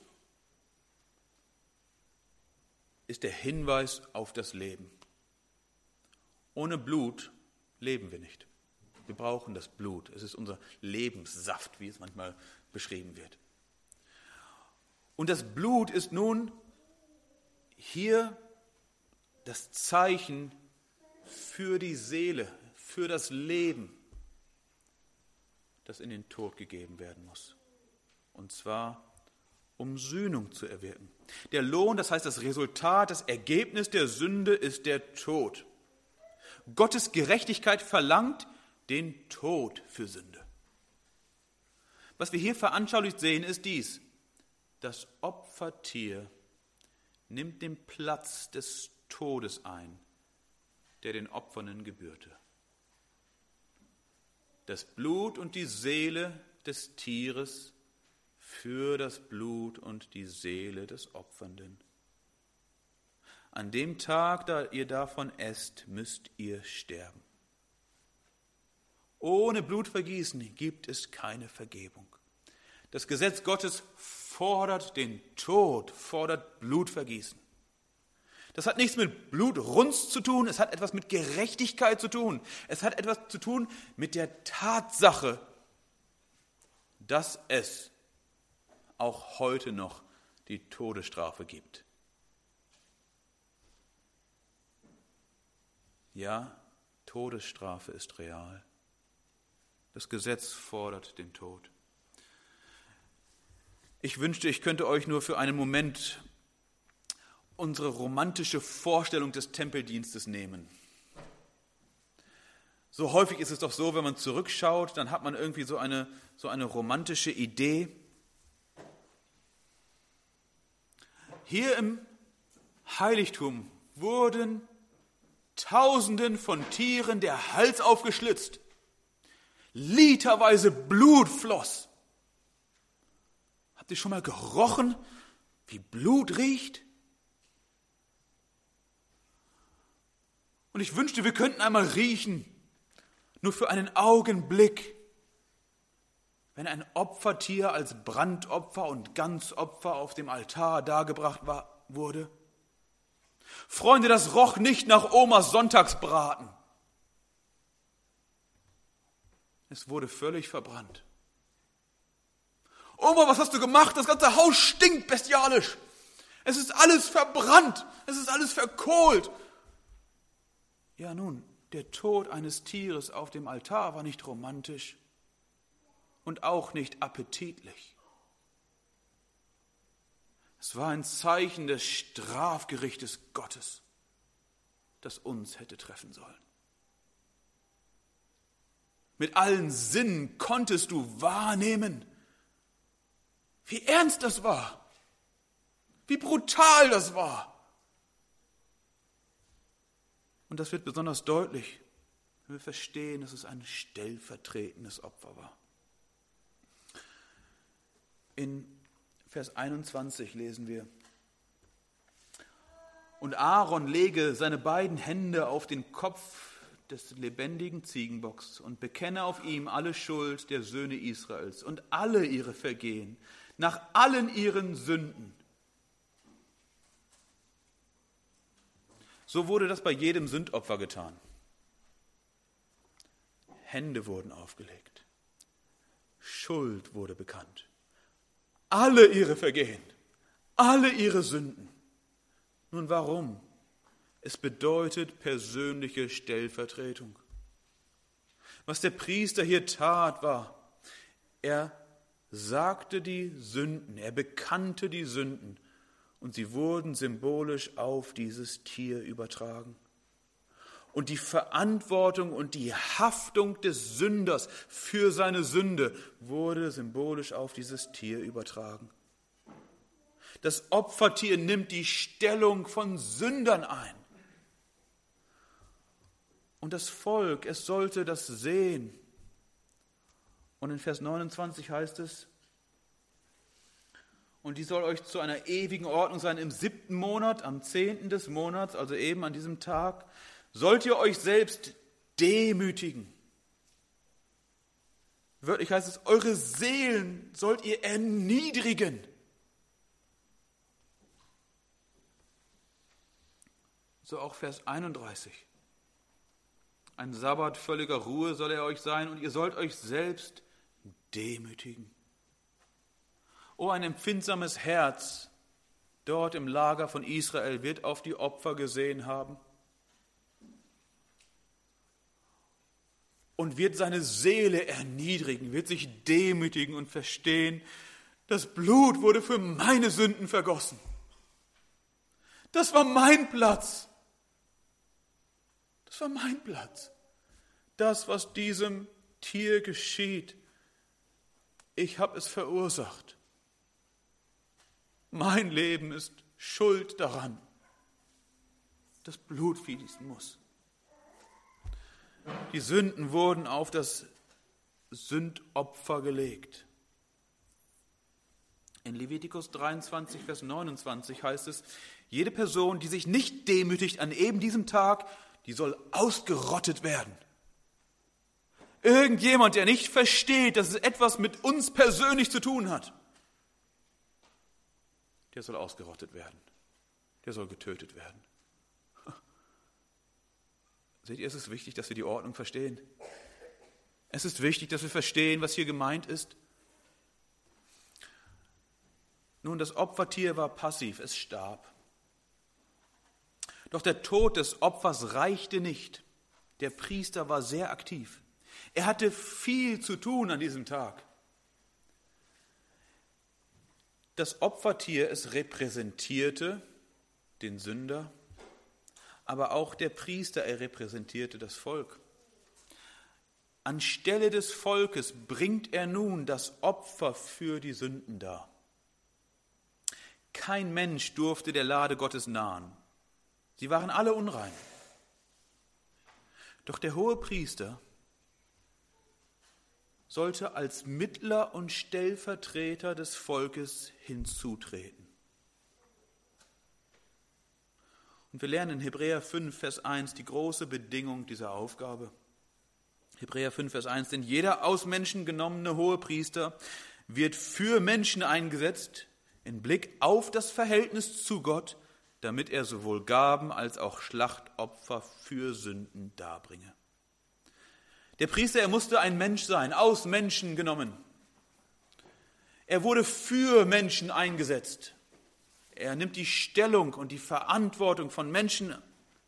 ist der Hinweis auf das Leben. Ohne Blut leben wir nicht. Wir brauchen das Blut. Es ist unser Lebenssaft, wie es manchmal beschrieben wird. Und das Blut ist nun hier das Zeichen für die Seele, für das Leben. das in den Tod gegeben werden muss. Und zwar, um Sühnung zu erwirken. Der Lohn, das heißt das Resultat, das Ergebnis der Sünde ist der Tod. Gottes Gerechtigkeit verlangt den Tod für Sünde. Was wir hier veranschaulicht sehen, ist dies: Das Opfertier nimmt den Platz des Todes ein, der den Opfernden gebührte. Das Blut und die Seele des Tieres für das Blut und die Seele des Opfernden. An dem Tag, da ihr davon esst, müsst ihr sterben. Ohne Blutvergießen gibt es keine Vergebung. Das Gesetz Gottes fordert den Tod, fordert Blutvergießen. Das hat nichts mit Blutrunst zu tun, es hat etwas mit Gerechtigkeit zu tun. Es hat etwas zu tun mit der Tatsache, dass es auch heute noch die Todesstrafe gibt. Ja, Todesstrafe ist real. Das Gesetz fordert den Tod. Ich wünschte, ich könnte euch nur für einen Moment unsere romantische Vorstellung des Tempeldienstes nehmen. So häufig ist es doch so, wenn man zurückschaut, dann hat man irgendwie so eine romantische Idee. Hier im Heiligtum wurden Tausenden von Tieren der Hals aufgeschlitzt. Literweise Blut floss. Habt ihr schon mal gerochen, wie Blut riecht? Und ich wünschte, wir könnten einmal riechen, nur für einen Augenblick, wenn ein Opfertier als Brandopfer und Ganzopfer auf dem Altar dargebracht wurde. Freunde, das roch nicht nach Omas Sonntagsbraten. Es wurde völlig verbrannt. Oma, was hast du gemacht? Das ganze Haus stinkt bestialisch. Es ist alles verbrannt. Es ist alles verkohlt. Ja nun, der Tod eines Tieres auf dem Altar war nicht romantisch und auch nicht appetitlich. Es war ein Zeichen des Strafgerichtes Gottes, das uns hätte treffen sollen. Mit allen Sinnen konntest du wahrnehmen, wie ernst das war, wie brutal das war. Und das wird besonders deutlich, wenn wir verstehen, dass es ein stellvertretendes Opfer war. In Vers 21 lesen wir: Und Aaron lege seine beiden Hände auf den Kopf des lebendigen Ziegenbocks und bekenne auf ihm alle Schuld der Söhne Israels und alle ihre Vergehen, nach allen ihren Sünden. So wurde das bei jedem Sündopfer getan. Hände wurden aufgelegt. Schuld wurde bekannt. Alle ihre Vergehen, alle ihre Sünden. Nun warum? Es bedeutet persönliche Stellvertretung. Was der Priester hier tat, war, er sagte die Sünden, er bekannte die Sünden und sie wurden symbolisch auf dieses Tier übertragen. Und die Verantwortung und die Haftung des Sünders für seine Sünde wurde symbolisch auf dieses Tier übertragen. Das Opfertier nimmt die Stellung von Sündern ein. Und das Volk, es sollte das sehen. Und in Vers 29 heißt es: Und die soll euch zu einer ewigen Ordnung sein. Im 7. Monat, am 10. des Monats, also eben an diesem Tag, sollt ihr euch selbst demütigen. Wörtlich heißt es, eure Seelen sollt ihr erniedrigen. So auch Vers 31. Ein Sabbat völliger Ruhe soll er euch sein und ihr sollt euch selbst demütigen. Oh, ein empfindsames Herz dort im Lager von Israel wird auf die Opfer gesehen haben und wird seine Seele erniedrigen, wird sich demütigen und verstehen, das Blut wurde für meine Sünden vergossen. Das war mein Platz. Das war mein Platz. Das, was diesem Tier geschieht, ich habe es verursacht. Mein Leben ist schuld daran, dass Blut fließen muss. Die Sünden wurden auf das Sündopfer gelegt. In Levitikus 23, Vers 29 heißt es, jede Person, die sich nicht demütigt an eben diesem Tag, die soll ausgerottet werden. Irgendjemand, der nicht versteht, dass es etwas mit uns persönlich zu tun hat, der soll ausgerottet werden. Der soll getötet werden. Seht ihr, es ist wichtig, dass wir die Ordnung verstehen. Es ist wichtig, dass wir verstehen, was hier gemeint ist. Nun, das Opfertier war passiv, es starb. Doch der Tod des Opfers reichte nicht. Der Priester war sehr aktiv. Er hatte viel zu tun an diesem Tag. Das Opfertier, es repräsentierte den Sünder, aber auch der Priester, er repräsentierte das Volk. Anstelle des Volkes bringt er nun das Opfer für die Sünden dar. Kein Mensch durfte der Lade Gottes nahen. Sie waren alle unrein. Doch der Hohepriester sollte als Mittler und Stellvertreter des Volkes hinzutreten. Und wir lernen in Hebräer 5, Vers 1 die große Bedingung dieser Aufgabe. Hebräer 5, Vers 1, denn jeder aus Menschen genommene Hohepriester wird für Menschen eingesetzt, in Blick auf das Verhältnis zu Gott, damit er sowohl Gaben als auch Schlachtopfer für Sünden darbringe. Der Priester, er musste ein Mensch sein, aus Menschen genommen. Er wurde für Menschen eingesetzt. Er nimmt die Stellung und die Verantwortung von Menschen.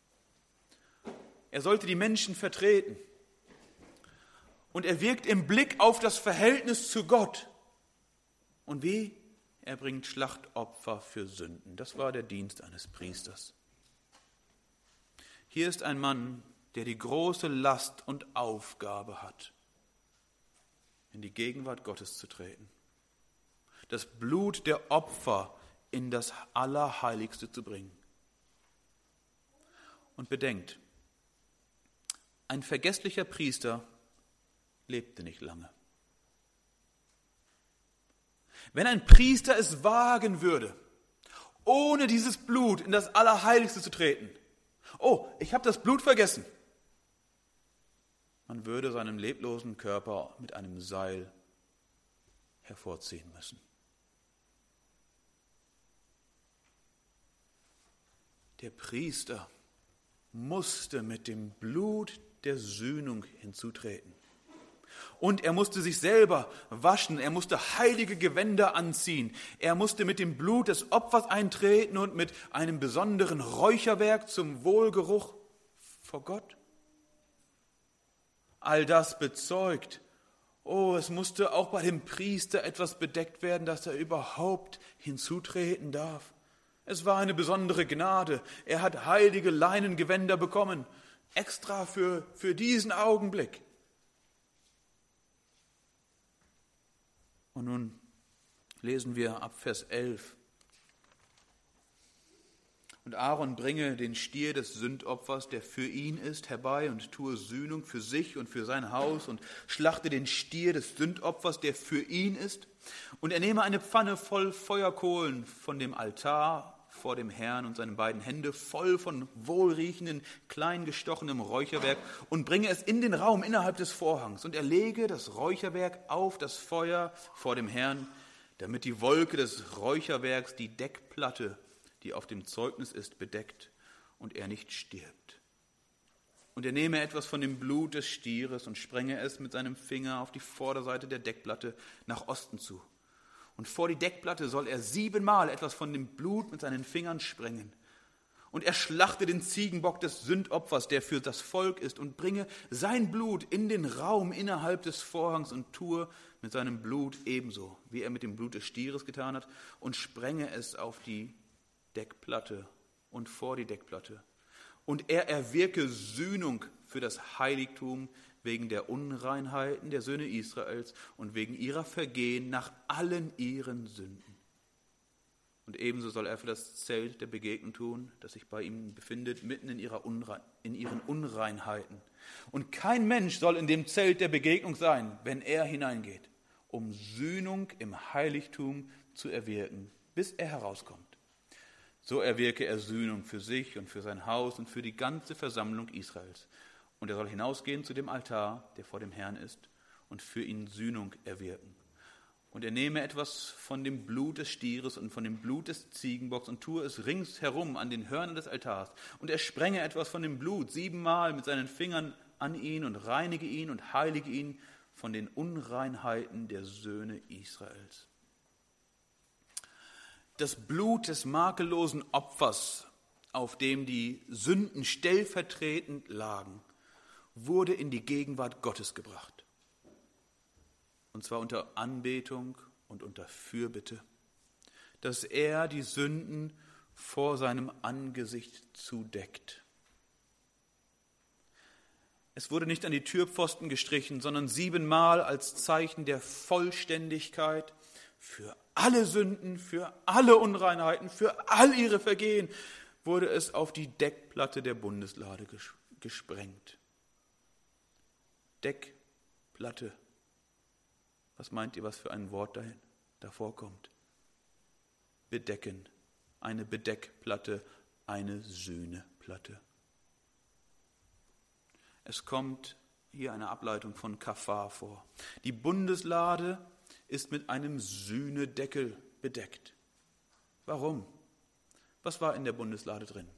Er sollte die Menschen vertreten. Und er wirkt im Blick auf das Verhältnis zu Gott. Und wie? Er bringt Schlachtopfer für Sünden. Das war der Dienst eines Priesters. Hier ist ein Mann, der die große Last und Aufgabe hat, in die Gegenwart Gottes zu treten. Das Blut der Opfer in das Allerheiligste zu bringen. Und bedenkt, ein vergesslicher Priester lebte nicht lange. Wenn ein Priester es wagen würde, ohne dieses Blut in das Allerheiligste zu treten, oh, ich habe das Blut vergessen, man würde seinen leblosen Körper mit einem Seil hervorziehen müssen. Der Priester musste mit dem Blut der Sühnung hinzutreten. Und er musste sich selber waschen, er musste heilige Gewänder anziehen, er musste mit dem Blut des Opfers eintreten und mit einem besonderen Räucherwerk zum Wohlgeruch vor Gott. All das bezeugt, es musste auch bei dem Priester etwas bedeckt werden, dass er überhaupt hinzutreten darf. Es war eine besondere Gnade, er hat heilige Leinengewänder bekommen, extra für diesen Augenblick. Und nun lesen wir ab Vers 11. Und Aaron bringe den Stier des Sündopfers, der für ihn ist, herbei und tue Sühnung für sich und für sein Haus und schlachte den Stier des Sündopfers, der für ihn ist. Und er nehme eine Pfanne voll Feuerkohlen von dem Altar vor dem Herrn und seine beiden Hände voll von wohlriechenden, klein gestochenem Räucherwerk und bringe es in den Raum innerhalb des Vorhangs. Und er lege das Räucherwerk auf das Feuer vor dem Herrn, damit die Wolke des Räucherwerks die Deckplatte, die auf dem Zeugnis ist, bedeckt und er nicht stirbt. Und er nehme etwas von dem Blut des Stieres und sprenge es mit seinem Finger auf die Vorderseite der Deckplatte nach Osten zu. Und vor die Deckplatte soll er 7-mal etwas von dem Blut mit seinen Fingern sprengen. Und er schlachte den Ziegenbock des Sündopfers, der für das Volk ist, und bringe sein Blut in den Raum innerhalb des Vorhangs und tue mit seinem Blut ebenso, wie er mit dem Blut des Stieres getan hat, und sprenge es auf die Deckplatte und vor die Deckplatte. Und er erwirke Sühnung für das Heiligtum wegen der Unreinheiten der Söhne Israels und wegen ihrer Vergehen nach allen ihren Sünden. Und ebenso soll er für das Zelt der Begegnung tun, das sich bei ihm befindet, mitten in ihren Unreinheiten. Und kein Mensch soll in dem Zelt der Begegnung sein, wenn er hineingeht, um Sühnung im Heiligtum zu erwirken, bis er herauskommt. So erwirke er Sühnung für sich und für sein Haus und für die ganze Versammlung Israels. Und er soll hinausgehen zu dem Altar, der vor dem Herrn ist, und für ihn Sühnung erwirken. Und er nehme etwas von dem Blut des Stieres und von dem Blut des Ziegenbocks und tue es ringsherum an den Hörnern des Altars. Und er sprenge etwas von dem Blut 7-mal mit seinen Fingern an ihn und reinige ihn und heilige ihn von den Unreinheiten der Söhne Israels. Das Blut des makellosen Opfers, auf dem die Sünden stellvertretend lagen, wurde in die Gegenwart Gottes gebracht. Und zwar unter Anbetung und unter Fürbitte, dass er die Sünden vor seinem Angesicht zudeckt. Es wurde nicht an die Türpfosten gestrichen, sondern 7-mal als Zeichen der Vollständigkeit für alle Sünden, für alle Unreinheiten, für all ihre Vergehen, wurde es auf die Deckplatte der Bundeslade gesprengt. Deckplatte. Was meint ihr, was für ein Wort davor kommt? Bedecken. Eine Bedeckplatte, eine Sühneplatte. Es kommt hier eine Ableitung von Kafar vor. Die Bundeslade ist mit einem Sühnedeckel bedeckt. Warum? Was war in der Bundeslade drin?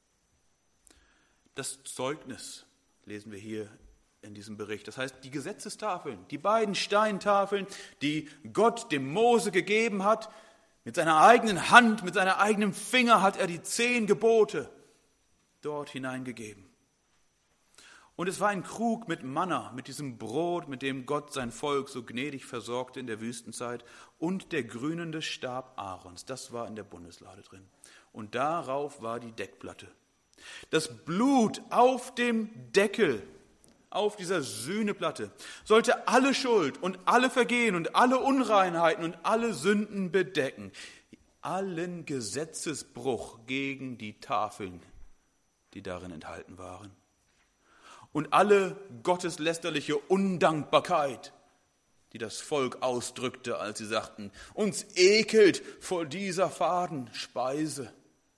Das Zeugnis, lesen wir hier in diesem Bericht. Das heißt, die Gesetzestafeln, die beiden Steintafeln, die Gott dem Mose gegeben hat, mit seiner eigenen Hand, mit seinem eigenen Finger hat er die 10 Gebote dort hineingegeben. Und es war ein Krug mit Manna, mit diesem Brot, mit dem Gott sein Volk so gnädig versorgte in der Wüstenzeit, und der grünende Stab Aarons. Das war in der Bundeslade drin. Und darauf war die Deckplatte. Das Blut auf dem Deckel, auf dieser Sühneplatte, sollte alle Schuld und alle Vergehen und alle Unreinheiten und alle Sünden bedecken. Allen Gesetzesbruch gegen die Tafeln, die darin enthalten waren. Und alle gotteslästerliche Undankbarkeit, die das Volk ausdrückte, als sie sagten, uns ekelt vor dieser faden Speise.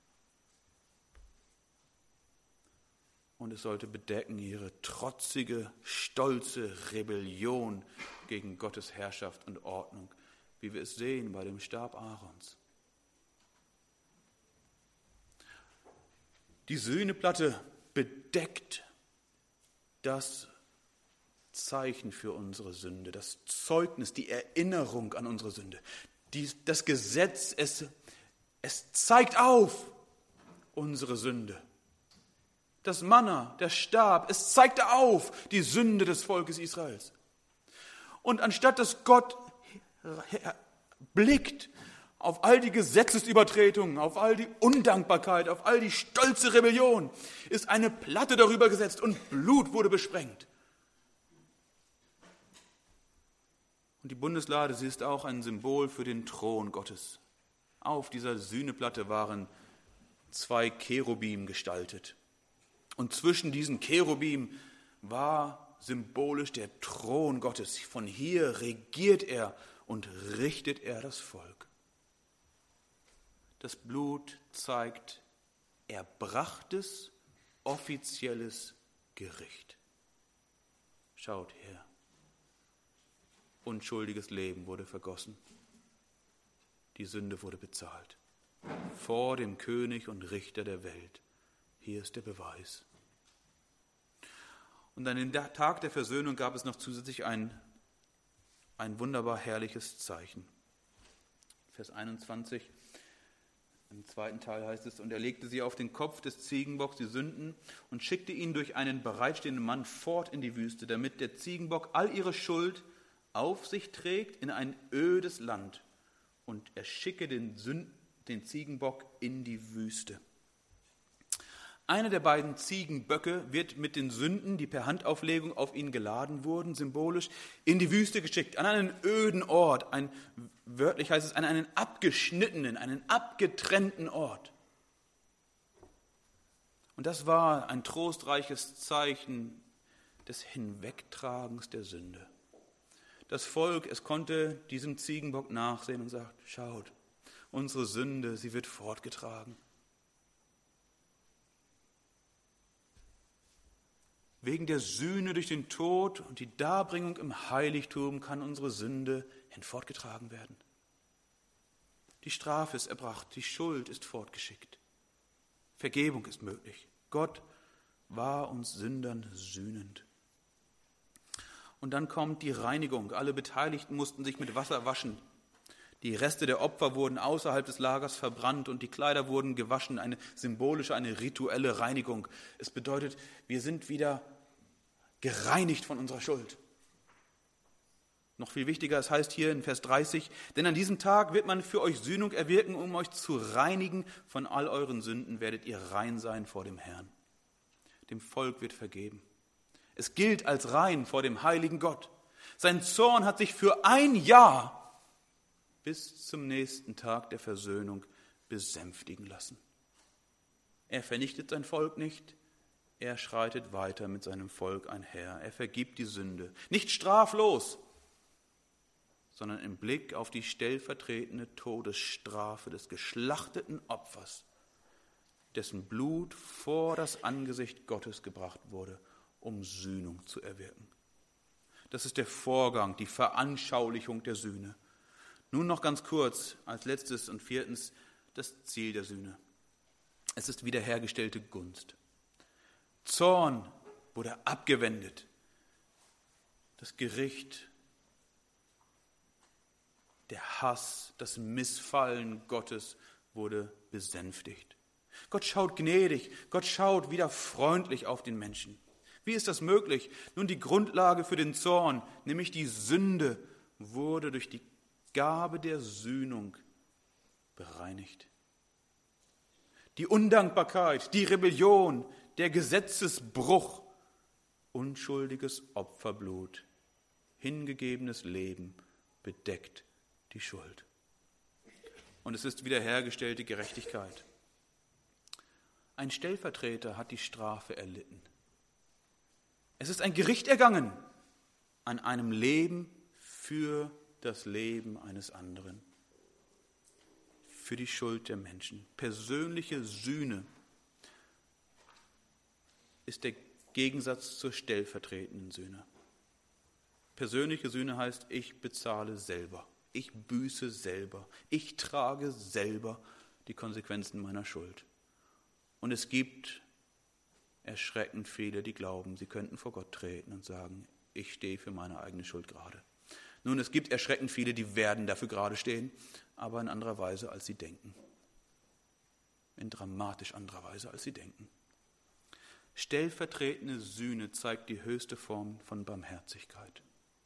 Und es sollte bedecken ihre trotzige, stolze Rebellion gegen Gottes Herrschaft und Ordnung, wie wir es sehen bei dem Stab Aarons. Die Sühneplatte bedeckt das Zeichen für unsere Sünde, das Zeugnis, die Erinnerung an unsere Sünde. Das Gesetz, es zeigt auf unsere Sünde. Das Manna, der Stab, es zeigte auf die Sünde des Volkes Israels. Und anstatt dass Gott blickt auf all die Gesetzesübertretungen, auf all die Undankbarkeit, auf all die stolze Rebellion, ist eine Platte darüber gesetzt und Blut wurde besprengt. Und die Bundeslade, sie ist auch ein Symbol für den Thron Gottes. Auf dieser Sühneplatte waren 2 Cherubim gestaltet. Und zwischen diesen Cherubim war symbolisch der Thron Gottes. Von hier regiert er und richtet er das Volk. Das Blut zeigt erbrachtes, offizielles Gericht. Schaut her. Unschuldiges Leben wurde vergossen. Die Sünde wurde bezahlt. Vor dem König und Richter der Welt. Hier ist der Beweis. Und an dem Tag der Versöhnung gab es noch zusätzlich ein wunderbar herrliches Zeichen. Vers 21. Im zweiten Teil heißt es, und er legte sie auf den Kopf des Ziegenbocks, die Sünden, und schickte ihn durch einen bereitstehenden Mann fort in die Wüste, damit der Ziegenbock all ihre Schuld auf sich trägt in ein ödes Land. Und er schicke den Ziegenbock in die Wüste. Einer der beiden Ziegenböcke wird mit den Sünden, die per Handauflegung auf ihn geladen wurden, symbolisch in die Wüste geschickt, an einen öden Ort, wörtlich heißt es, an einen abgeschnittenen, einen abgetrennten Ort. Und das war ein trostreiches Zeichen des Hinwegtragens der Sünde. Das Volk, es konnte diesem Ziegenbock nachsehen und sagt, schaut, unsere Sünde, sie wird fortgetragen. Wegen der Sühne durch den Tod und die Darbringung im Heiligtum kann unsere Sünde hinfortgetragen werden. Die Strafe ist erbracht, die Schuld ist fortgeschickt. Vergebung ist möglich. Gott war uns Sündern sühnend. Und dann kommt die Reinigung. Alle Beteiligten mussten sich mit Wasser waschen. Die Reste der Opfer wurden außerhalb des Lagers verbrannt und die Kleider wurden gewaschen, eine symbolische, eine rituelle Reinigung. Es bedeutet, wir sind wieder gereinigt von unserer Schuld. Noch viel wichtiger, es heißt hier in Vers 30, denn an diesem Tag wird man für euch Sühnung erwirken, um euch zu reinigen. Von all euren Sünden werdet ihr rein sein vor dem Herrn. Dem Volk wird vergeben. Es gilt als rein vor dem heiligen Gott. Sein Zorn hat sich für ein Jahr bis zum nächsten Tag der Versöhnung besänftigen lassen. Er vernichtet sein Volk nicht, er schreitet weiter mit seinem Volk einher. Er vergibt die Sünde, nicht straflos, sondern im Blick auf die stellvertretende Todesstrafe des geschlachteten Opfers, dessen Blut vor das Angesicht Gottes gebracht wurde, um Sühnung zu erwirken. Das ist der Vorgang, die Veranschaulichung der Sühne. Nun noch ganz kurz, als letztes und viertens, das Ziel der Sühne. Es ist wiederhergestellte Gunst. Zorn wurde abgewendet. Das Gericht, der Hass, das Missfallen Gottes wurde besänftigt. Gott schaut gnädig, Gott schaut wieder freundlich auf den Menschen. Wie ist das möglich? Nun, die Grundlage für den Zorn, nämlich die Sünde, wurde durch die Gabe der Sühnung bereinigt. Die Undankbarkeit, die Rebellion, der Gesetzesbruch, unschuldiges Opferblut, hingegebenes Leben bedeckt die Schuld. Und es ist wiederhergestellte Gerechtigkeit. Ein Stellvertreter hat die Strafe erlitten. Es ist ein Gericht ergangen an einem Leben für das Leben eines anderen, für die Schuld der Menschen. Persönliche Sühne ist der Gegensatz zur stellvertretenden Sühne. Persönliche Sühne heißt, ich bezahle selber, ich büße selber, ich trage selber die Konsequenzen meiner Schuld. Und es gibt erschreckend viele, die glauben, sie könnten vor Gott treten und sagen, ich stehe für meine eigene Schuld gerade. Nun, es gibt erschreckend viele, die werden dafür gerade stehen, aber in anderer Weise, als sie denken. In dramatisch anderer Weise, als sie denken. Stellvertretende Sühne zeigt die höchste Form von Barmherzigkeit.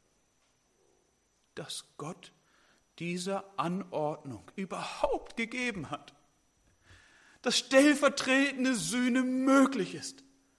Dass Gott dieser Anordnung überhaupt gegeben hat. Dass stellvertretende Sühne möglich ist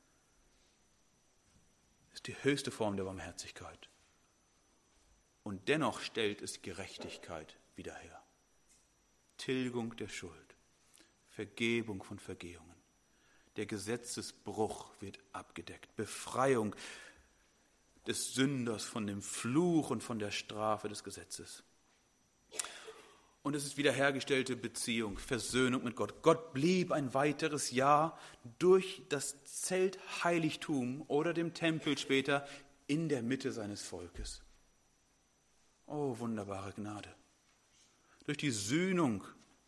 die höchste Form der Barmherzigkeit. Und dennoch stellt es Gerechtigkeit wieder her. Tilgung der Schuld, Vergebung von Vergehungen. Der Gesetzesbruch wird abgedeckt. Befreiung des Sünders von dem Fluch und von der Strafe des Gesetzes. Und es ist wiederhergestellte Beziehung, Versöhnung mit Gott. Gott blieb ein weiteres Jahr durch das Zeltheiligtum oder dem Tempel später in der Mitte seines Volkes. Oh, wunderbare Gnade. Durch die Sühnung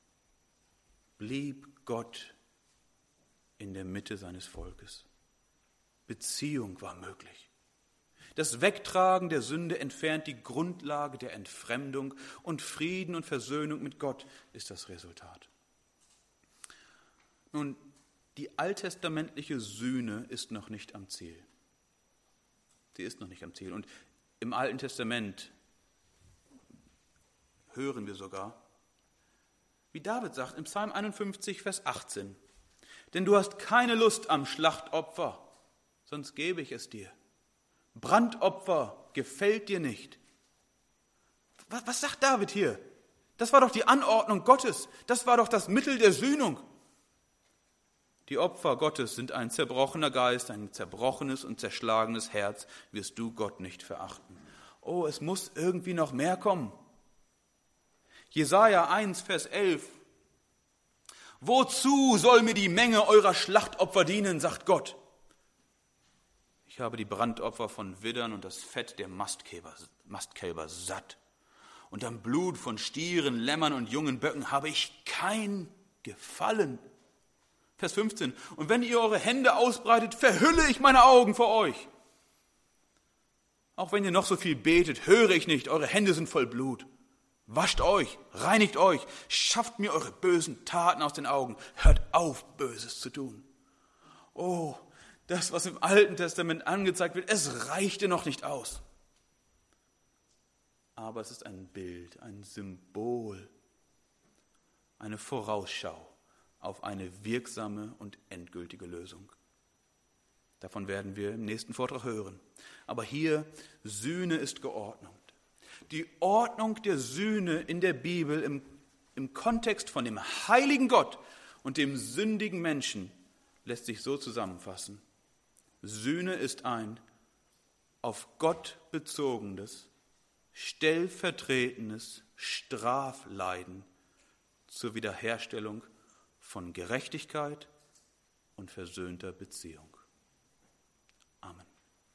blieb Gott in der Mitte seines Volkes. Beziehung war möglich. Das Wegtragen der Sünde entfernt die Grundlage der Entfremdung und Frieden und Versöhnung mit Gott ist das Resultat. Nun, die alttestamentliche Sühne ist noch nicht am Ziel. Sie ist noch nicht am Ziel. Und im Alten Testament hören wir sogar, wie David sagt, im Psalm 51, Vers 18, denn du hast keine Lust am Schlachtopfer, sonst gebe ich es dir. Brandopfer gefällt dir nicht. Was sagt David hier? Das war doch die Anordnung Gottes. Das war doch das Mittel der Sühnung. Die Opfer Gottes sind ein zerbrochener Geist, ein zerbrochenes und zerschlagenes Herz, wirst du Gott nicht verachten. Oh, es muss irgendwie noch mehr kommen. Jesaja 1, Vers 11. Wozu soll mir die Menge eurer Schlachtopfer dienen, sagt Gott. Ich habe die Brandopfer von Widdern und das Fett der Mastkälber satt. Und am Blut von Stieren, Lämmern und jungen Böcken habe ich kein Gefallen. Vers 15. Und wenn ihr eure Hände ausbreitet, verhülle ich meine Augen vor euch. Auch wenn ihr noch so viel betet, höre ich nicht, eure Hände sind voll Blut. Wascht euch, reinigt euch, schafft mir eure bösen Taten aus den Augen. Hört auf, Böses zu tun. Oh, das, was im Alten Testament angezeigt wird, es reichte noch nicht aus. Aber es ist ein Bild, ein Symbol, eine Vorausschau auf eine wirksame und endgültige Lösung. Davon werden wir im nächsten Vortrag hören. Aber hier, Sühne ist geordnet. Die Ordnung der Sühne in der Bibel im Kontext von dem heiligen Gott und dem sündigen Menschen lässt sich so zusammenfassen. Sühne ist ein auf Gott bezogenes, stellvertretendes Strafleiden zur Wiederherstellung von Gerechtigkeit und versöhnter Beziehung. Amen.